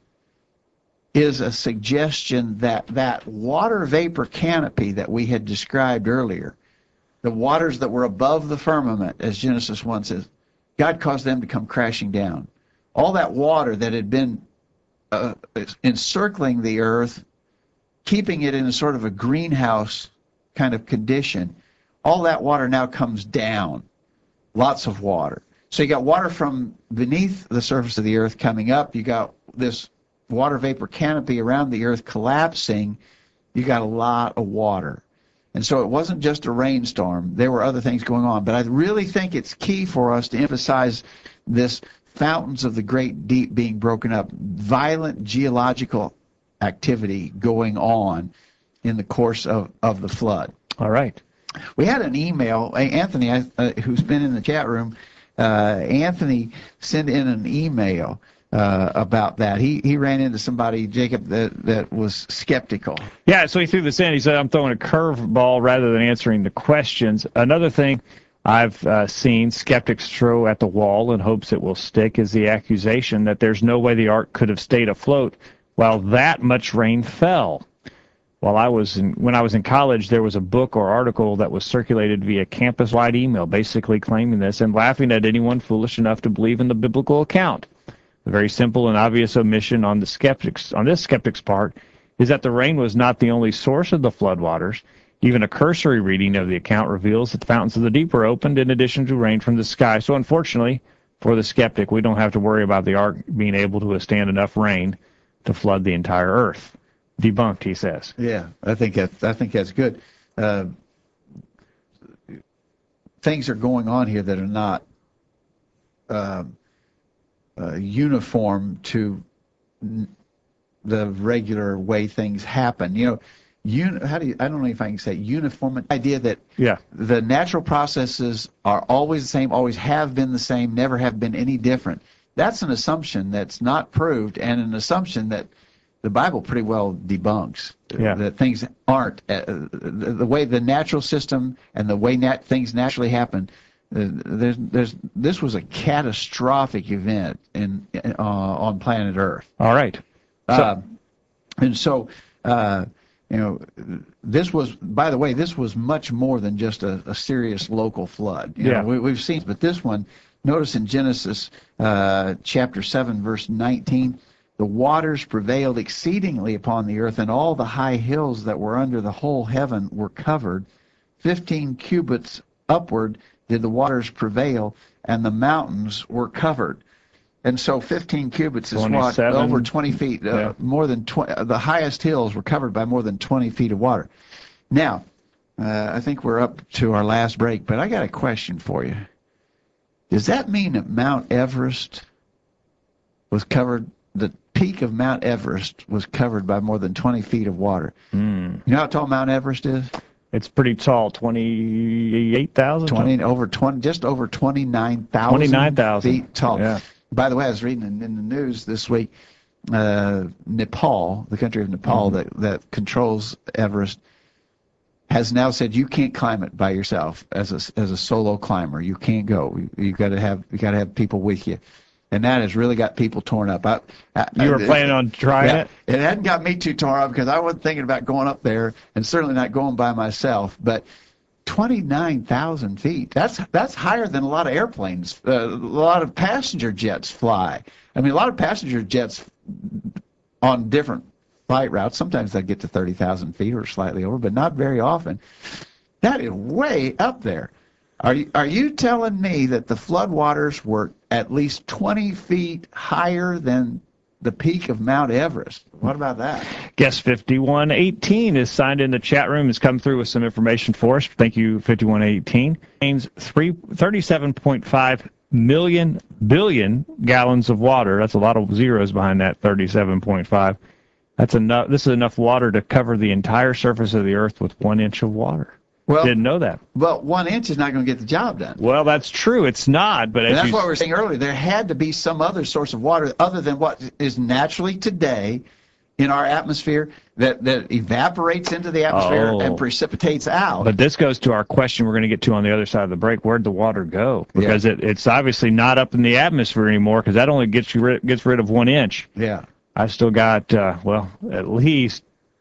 is a suggestion that that water vapor canopy that we had described earlier, the waters that were above the firmament, as Genesis one says, God caused them to come crashing down. All that water that had been uh, encircling the earth, keeping it in a sort of a greenhouse kind of condition, all that water now comes down. Lots of water. So you got water from beneath the surface of the earth coming up. You got this water vapor canopy around the earth collapsing. You got a lot of water. And so it wasn't just a rainstorm. There were other things going on. But I really think it's key for us to emphasize this fountains of the great deep being broken up, violent geological activity going on in the course of, of the flood. All right. We had an email, Anthony, uh, who's been in the chat room, uh, Anthony sent in an email uh, about that. He he ran into somebody, Jacob, that, that was skeptical. Yeah, so he threw this in. He said, I'm throwing a curveball rather than answering the questions. Another thing I've uh, seen skeptics throw at the wall in hopes it will stick is the accusation that there's no way the ark could have stayed afloat while that much rain fell. While I was in, when I was in college, there was a book or article that was circulated via campus-wide email basically claiming this and laughing at anyone foolish enough to believe in the biblical account. The very simple and obvious omission on the skeptics on this skeptic's part is that the rain was not the only source of the floodwaters. Even a cursory reading of the account reveals that the fountains of the deep were opened in addition to rain from the sky. So unfortunately, for the skeptic, we don't have to worry about the ark being able to withstand enough rain to flood the entire earth. Debunked, he says. Yeah, I think that I think that's good. Uh, things are going on here that are not uh, uh, uniform to n- the regular way things happen. You know, un- how do you? I don't know if I can say uniform. Idea that yeah. the natural processes are always the same, always have been the same, never have been any different. That's an assumption that's not proved, and an assumption that the Bible pretty well debunks. Yeah. That things aren't uh, the, the way the natural system and the way nat- things naturally happen. Uh, there's, there's, this was a catastrophic event in uh, on planet Earth. All right. So, uh, and so, uh, you know, this was, by the way, this was much more than just a, a serious local flood. You yeah. know, we, we've seen, but this one, notice in Genesis uh, chapter seven, verse nineteen, the waters prevailed exceedingly upon the earth, and all the high hills that were under the whole heaven were covered. Fifteen cubits upward did the waters prevail, and the mountains were covered. And so fifteen cubits is what? Over twenty feet. Uh, yeah. More than twenty. Uh, the highest hills were covered by more than twenty feet of water. Now, uh, I think we're up to our last break, but I got a question for you. Does that mean that Mount Everest was covered? The peak of Mount Everest was covered by more than twenty feet of water. Mm. You know how tall Mount Everest is? It's pretty tall, twenty-eight thousand? twenty, over twenty, just over twenty-nine thousand twenty-nine thousand feet tall. Yeah. By the way, I was reading in, in the news this week, uh, Nepal, the country of Nepal mm-hmm. that, that controls Everest, has now said you can't climb it by yourself as a, as a solo climber. You can't go. You, you got to have you got to have people with you. And that has really got people torn up. I, I, you were I, planning on trying yeah, it? It hadn't got me too torn up because I wasn't thinking about going up there and certainly not going by myself. But twenty-nine thousand feet. That's that's higher than a lot of airplanes, uh, a lot of passenger jets fly. I mean, a lot of passenger jets on different flight routes, sometimes they get to thirty thousand feet or slightly over, but not very often. That is way up there. Are you, are you telling me that the floodwaters were at least twenty feet higher than the peak of Mount Everest? What about that? Guest fifty-one eighteen is signed in the chat room, has come through with some information for us. Thank you, fifty-one eighteen. Contains thirty-seven point five million billion gallons of water. That's a lot of zeros behind that thirty-seven point five. That's enough. This is enough water to cover the entire surface of the earth with one inch of water. Well, Didn't know that. Well, one inch is not going to get the job done. Well, that's true. It's not, but as And that's you, what we were saying earlier. There had to be some other source of water other than what is naturally today in our atmosphere that, that evaporates into the atmosphere Oh. and precipitates out. But this goes to our question we're going to get to on the other side of the break. Where'd the water go? Because Yeah. it, it's obviously not up in the atmosphere anymore, because that only gets you rid, gets rid of one inch. Yeah. I've still got, uh, well, at least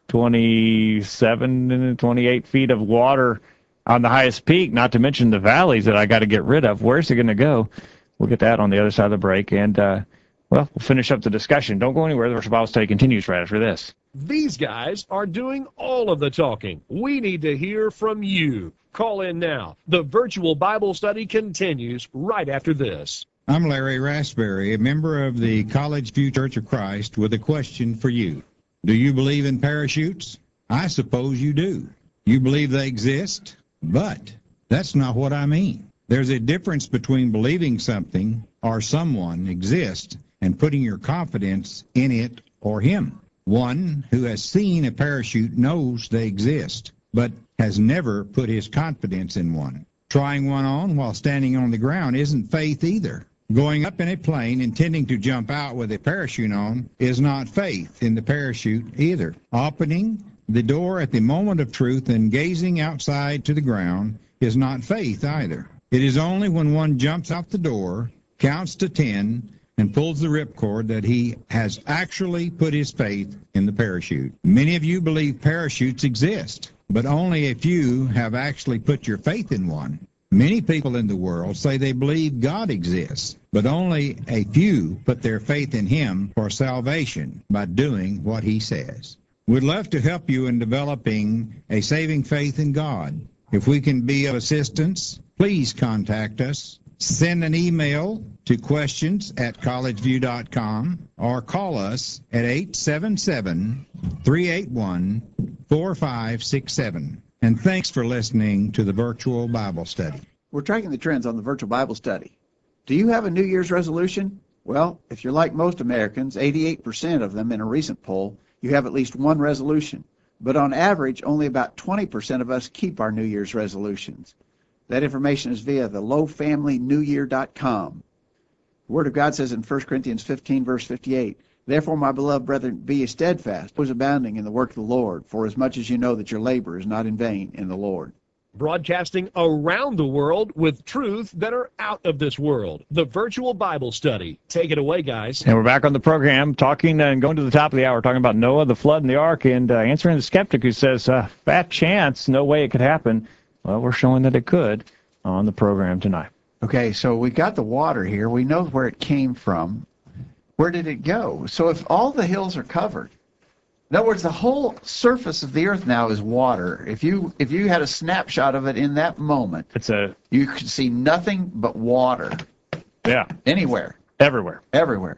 twenty-seven, twenty-eight feet of water on the highest peak, not to mention the valleys that I got to get rid of. Where's it going to go? We'll get that on the other side of the break. And, uh, well, we'll finish up the discussion. Don't go anywhere. The Virtual Bible Study continues right after this. These guys are doing all of the talking. We need to hear from you. Call in now. The virtual Bible study continues right after this. I'm Larry Raspberry, a member of the College View Church of Christ, with a question for you. Do you believe in parachutes? I suppose you do. You believe they exist? But that's not what I mean. There's a difference between believing something or someone exists and putting your confidence in it or him. One who has seen a parachute knows they exist, but has never put his confidence in one. Trying one on while standing on the ground isn't faith either. Going up in a plane intending to jump out with a parachute on is not faith in the parachute either. Opening the door at the moment of truth and gazing outside to the ground is not faith either. It is only when one jumps out the door, counts to ten, and pulls the ripcord that he has actually put his faith in the parachute. Many of you believe parachutes exist, but only a few have actually put your faith in one. Many people in the world say they believe God exists, but only a few put their faith in him for salvation by doing what he says. We'd love to help you in developing a saving faith in God. If we can be of assistance, please contact us. Send an email to questions at collegeview dot com or call us at eight seven seven, three eight one, four five six seven. And thanks for listening to the Virtual Bible Study. We're tracking the trends on the Virtual Bible Study. Do you have a New Year's resolution? Well, if you're like most Americans, eighty-eight percent of them in a recent poll, you have at least one resolution. But on average, only about twenty percent of us keep our New Year's resolutions. That information is via the low family new year dot com. The Word of God says in First Corinthians fifteen, verse fifty-eight, "Therefore, my beloved brethren, be ye steadfast, always abounding in the work of the Lord, for as much as you know that your labor is not in vain in the Lord." Broadcasting around the world with truths that are out of this world. The virtual Bible study. Take it away, guys. And we're back on the program talking and going to the top of the hour, talking about Noah, the flood, and the ark, and uh, answering the skeptic who says, uh, fat chance, no way it could happen. Well, we're showing that it could on the program tonight. Okay, so we got the water here. We know where it came from. Where did it go? So if all the hills are covered, in other words, the whole surface of the earth now is water. If you if you had a snapshot of it in that moment, It's a, you could see nothing but water yeah, anywhere, everywhere. everywhere.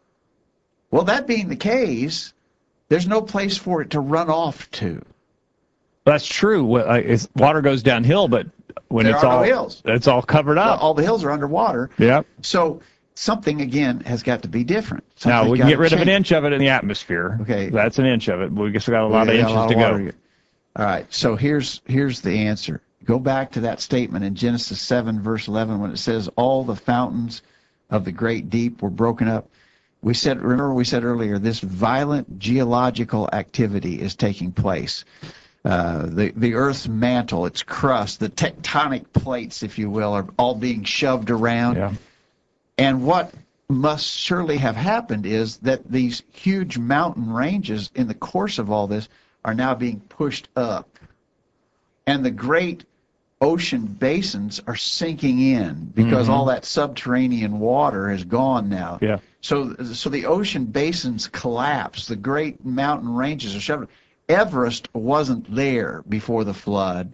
Well, that being the case, there's no place for it to run off to. That's true. Well, uh, it's, water goes downhill, but when There it's are no all hills. it's all covered up. All the hills are underwater. Yep. So something, again, has got to be different. Now, Something's we can gotta get rid of an change. inch of it in the atmosphere. Okay. That's an inch of it. We just got a lot We of got a inches lot to of go. water here. All right, so here's here's the answer. Go back to that statement in Genesis seven, verse eleven, when it says, all the fountains of the great deep were broken up. We said, remember we said earlier, this violent geological activity is taking place. Uh, the, the Earth's mantle, its crust, the tectonic plates, if you will, are all being shoved around. Yeah. And what must surely have happened is that these huge mountain ranges in the course of all this are now being pushed up. And the great ocean basins are sinking in because Mhm. all that subterranean water is gone now. Yeah. So, so the ocean basins collapse. The great mountain ranges are shut. Everest wasn't there before the flood.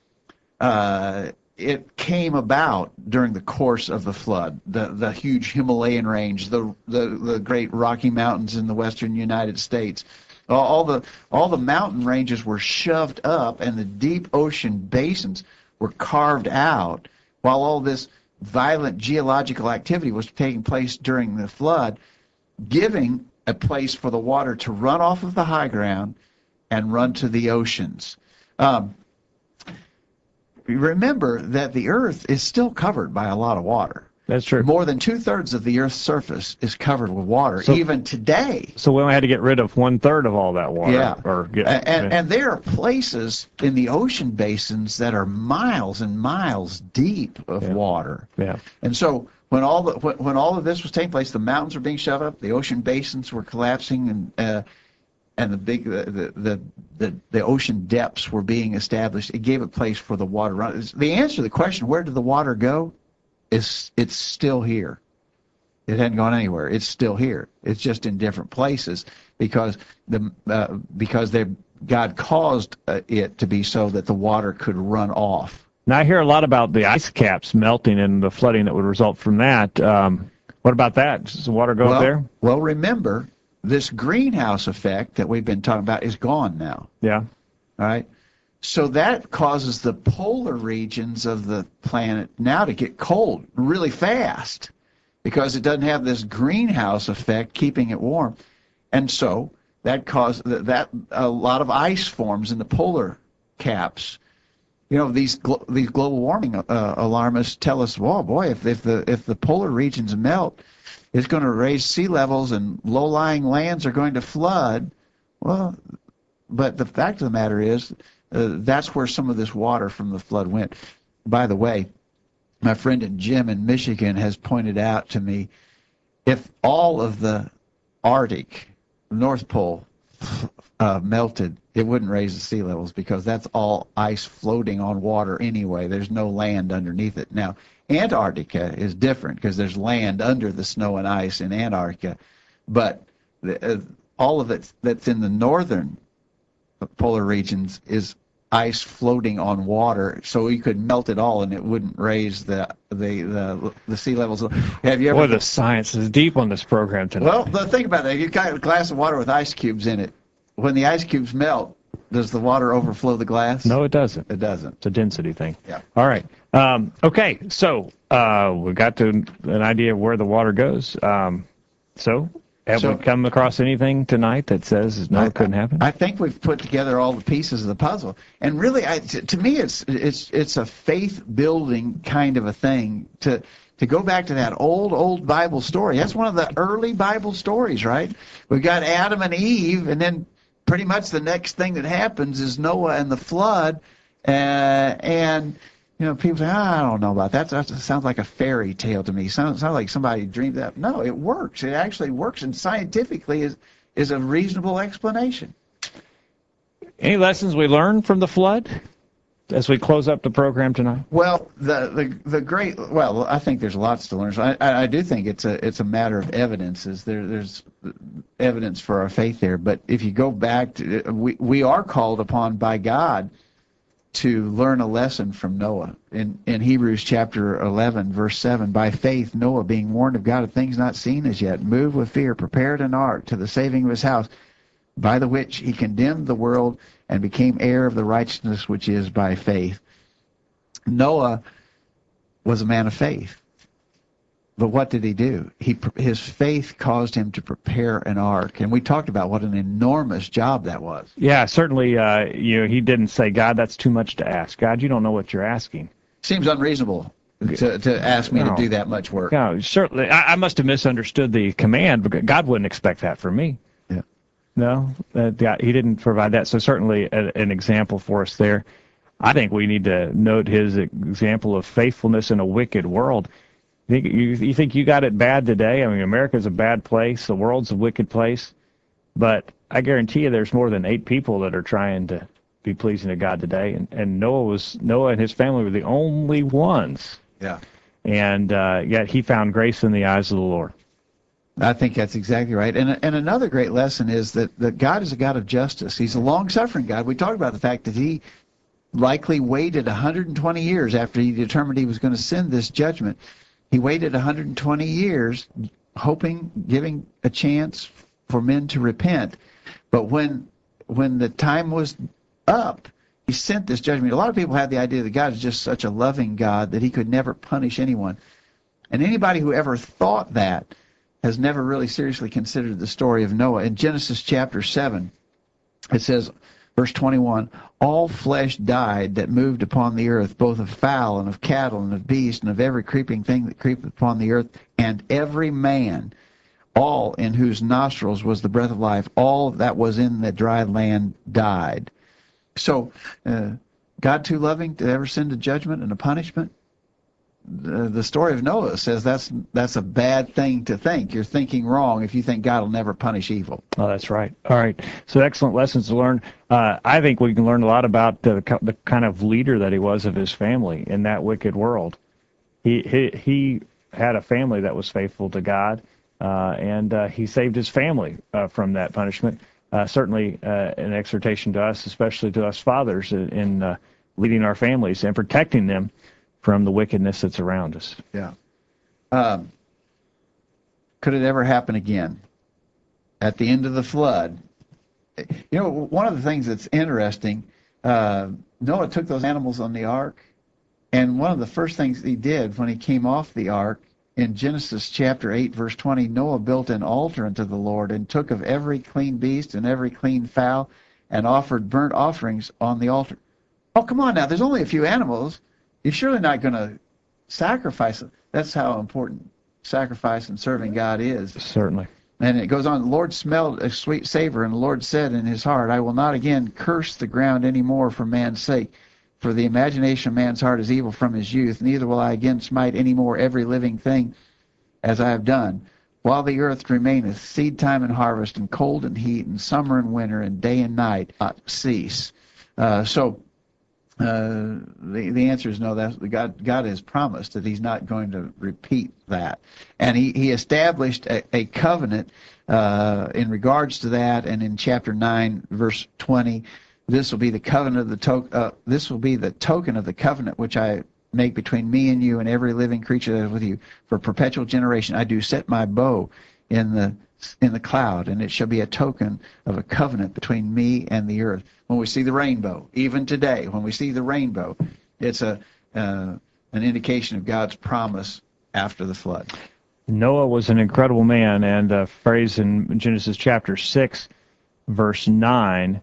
Uh, it came about during the course of the flood. The the huge Himalayan range, the the, the great Rocky Mountains in the western United States. All, all the all the mountain ranges were shoved up, and the deep ocean basins were carved out, while all this violent geological activity was taking place during the flood, giving a place for the water to run off of the high ground and run to the oceans. Um, remember that the earth is still covered by a lot of water. That's true. More than two-thirds of the earth's surface is covered with water, So- even today. So we only had to get rid of one third of all that water. Yeah. Or get, A- And, and there are places in the ocean basins that are miles and miles deep of Yeah. water. yeah. And so when all the when, when all of this was taking place, the mountains were being shoved up, the ocean basins were collapsing, and uh, and the big the, the the the ocean depths were being established. It gave a place for the water run. The answer to the question, where did the water go, is it's still here. It hadn't gone anywhere. It's still here. It's just in different places because the uh, because they God caused uh, it to be so that the water could run off. Now I hear a lot about the ice caps melting and the flooding that would result from that. Um, what about that? Does the water go well, up there? well, remember, this greenhouse effect that we've been talking about is gone now. Yeah. All right. So that causes the polar regions of the planet now to get cold really fast because it doesn't have this greenhouse effect keeping it warm. And so that caused that, that a lot of ice forms in the polar caps. You know, these glo- these global warming uh, alarmists tell us, "Well, boy, if if the if the polar regions melt, it's going to raise sea levels and low-lying lands are going to flood." Well, but the fact of the matter is, uh, that's where some of this water from the flood went. By the way, my friend Jim in Michigan has pointed out to me, if all of the Arctic, North Pole, uh, melted, it wouldn't raise the sea levels because that's all ice floating on water anyway. There's no land underneath it. Now, Antarctica is different because there's land under the snow and ice in Antarctica, but the, uh, all of it that's in the northern polar regions is ice floating on water, so you could melt it all and it wouldn't raise the the the, the sea levels. Have you ever? Boy, the science is deep on this program tonight. Well, the think about that. You got a glass of water with ice cubes in it. When the ice cubes melt, does the water overflow the glass? No, it doesn't. It doesn't. It's a density thing. Yeah. All right. Um, okay. So uh, we got to an idea of where the water goes. Um, so have So- we come across anything tonight that says no, I- it couldn't happen? I think we've put together all the pieces of the puzzle, and really, I, to, to me, it's it's it's a faith-building kind of a thing to to go back to that old old Bible story. That's one of the early Bible stories, right? We've got Adam and Eve, and then pretty much the next thing that happens is Noah and the flood, uh, and you know, people say, oh, I don't know about that. That sounds like a fairy tale to me. Sounds sounds like somebody dreamed that. No, it works. It actually works, and scientifically is is a reasonable explanation. Any lessons we learned from the flood as we close up the program tonight? Well, the the the great. Well, I think there's lots to learn. So I, I I do think it's a it's a matter of evidences. There there's evidence for our faith there. But if you go back to we we are called upon by God to learn a lesson from Noah. In in Hebrews chapter eleven, verse seven, by faith Noah, being warned of God of things not seen as yet, moved with fear, prepared an ark to the saving of his house, by the which he condemned the world and became heir of the righteousness which is by faith. Noah was a man of faith. But what did he do? He, his faith caused him to prepare an ark. And we talked about what an enormous job that was. Yeah, certainly. Uh, you know, he didn't say, "God, that's too much to ask." God, you don't know what you're asking. Seems unreasonable to, to ask me No. to do that much work. No, certainly. I, I must have misunderstood the command, because God wouldn't expect that from me. Yeah. No, uh, God, he didn't provide that. So certainly a, an example for us there. I think we need to note his example of faithfulness in a wicked world. You think, you, you think you got it bad today? I mean, America's a bad place. The world's a wicked place. But I guarantee you there's more than eight people that are trying to be pleasing to God today. And, and Noah was Noah and his family were the only ones. Yeah. And uh, yet he found grace in the eyes of the Lord. I think that's exactly right. And and another great lesson is that, that God is a God of justice. He's a long-suffering God. We talked about the fact that he likely waited one hundred twenty years after he determined he was going to send this judgment. He waited one hundred twenty years, hoping, giving a chance for men to repent. But when when the time was up, he sent this judgment. A lot of people have the idea that God is just such a loving God that he could never punish anyone. And anybody who ever thought that has never really seriously considered the story of Noah. In Genesis chapter seven, it says, verse twenty-one, all flesh died that moved upon the earth, both of fowl and of cattle and of beast and of every creeping thing that creepeth upon the earth, and every man, all in whose nostrils was the breath of life, all that was in the dry land died. So, uh, God too loving to ever send a judgment and a punishment? The, the story of Noah says that's that's a bad thing to think. You're thinking wrong if you think God will never punish evil. Oh, that's right. All right. So excellent lessons to learn. Uh, I think we can learn a lot about the, the kind of leader that he was of his family in that wicked world. He he, he had a family that was faithful to God, uh, and uh, he saved his family uh, from that punishment. Uh, certainly uh, an exhortation to us, especially to us fathers, in, in uh, leading our families and protecting them from the wickedness that's around us. Yeah. Um, could it ever happen again? At the end of the flood, you know, one of the things that's interesting, uh, Noah took those animals on the ark, and one of the first things he did when he came off the ark, in Genesis chapter eight, verse twenty, Noah built an altar unto the Lord and took of every clean beast and every clean fowl and offered burnt offerings on the altar. Oh, come on now, there's only a few animals. You're surely not going to sacrifice them. That's how important sacrifice and serving God is. Certainly. And it goes on, the Lord smelled a sweet savor, and the Lord said in his heart, I will not again curse the ground any more for man's sake. For the imagination of man's heart is evil from his youth, neither will I again smite any more every living thing as I have done. While the earth remaineth, seed time and harvest, and cold and heat, and summer and winter, and day and night not cease. Uh, so, Uh, the the answer is no. That God God has promised that He's not going to repeat that, and He He established a, a covenant uh, in regards to that. And in chapter nine, verse twenty, this will be the covenant of the to- uh, This will be the token of the covenant which I make between me and you and every living creature that is with you for perpetual generation. I do set my bow in the in the cloud, and it shall be a token of a covenant between me and the earth. When we see the rainbow, even today, when we see the rainbow, it's a uh, an indication of God's promise after the flood. Noah was an incredible man, and a phrase in Genesis chapter six, verse nine,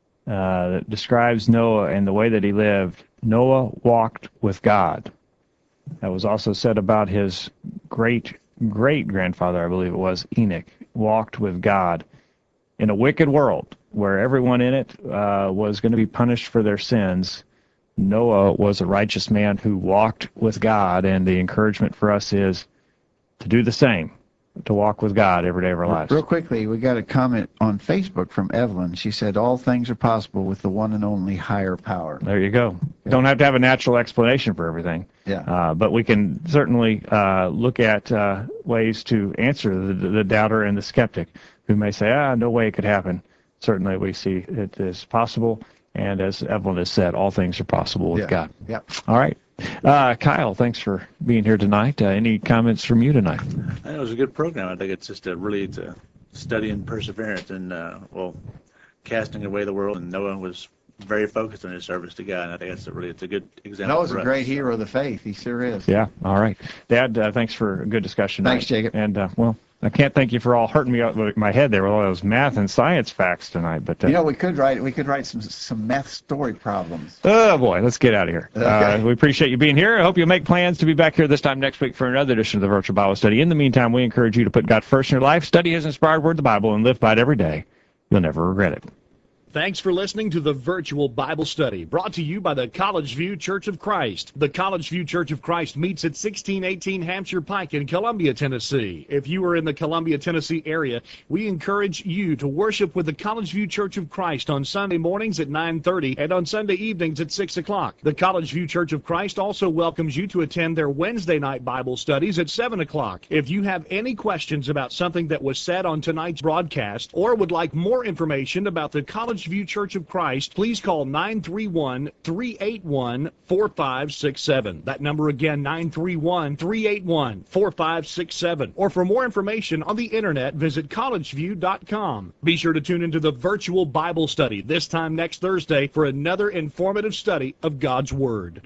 uh, that describes Noah and the way that he lived. Noah walked with God. That was also said about his great great grandfather, I believe it was, Enoch, walked with God in a wicked world where everyone in it uh, was going to be punished for their sins. Noah was a righteous man who walked with God, and the encouragement for us is to do the same, to walk with God every day of our lives. Real quickly, we got a comment on Facebook from Evelyn. She said, all things are possible with the one and only higher power. There you go. Yeah. Don't have to have a natural explanation for everything. Yeah. Uh, but we can certainly uh, look at uh, ways to answer the, the doubter and the skeptic who may say, ah, no way it could happen. Certainly we see it is possible. And as Evelyn has said, all things are possible with yeah. God. Yeah. All right. Uh, Kyle, thanks for being here tonight. Uh, any comments from you tonight? I think it was a good program. I think it's just a really it's a study in perseverance and, uh, well, casting away the world. And Noah was very focused on his service to God. And I think that's a really it's a good example. Noah's for a us. great hero of the faith. He sure is. Yeah. All right. Dad, uh, thanks for a good discussion Thanks, tonight. Jacob. And, uh, well, I can't thank you for all hurting me up with my head there with all those math and science facts tonight. But uh, you know, we could write we could write some some math story problems. Oh boy, let's get out of here. Okay. Uh, we appreciate you being here. I hope you'll make plans to be back here this time next week for another edition of the Virtual Bible Study. In the meantime, we encourage you to put God first in your life, study His inspired Word, the Bible, and live by it every day. You'll never regret it. Thanks for listening to the Virtual Bible Study, brought to you by the College View Church of Christ. The College View Church of Christ meets at sixteen eighteen Hampshire Pike in Columbia, Tennessee. If you are in the Columbia, Tennessee area, we encourage you to worship with the College View Church of Christ on Sunday mornings at nine thirty and on Sunday evenings at six o'clock. The College View Church of Christ also welcomes you to attend their Wednesday night Bible studies at seven o'clock. If you have any questions about something that was said on tonight's broadcast or would like more information about the College View Church of Christ, please call nine three one, three eight one, four five six seven. That number again, nine three one, three eight one, four five six seven. Or for more information on the internet, visit college view dot com. Be sure to tune into the Virtual Bible Study this time next Thursday for another informative study of God's Word.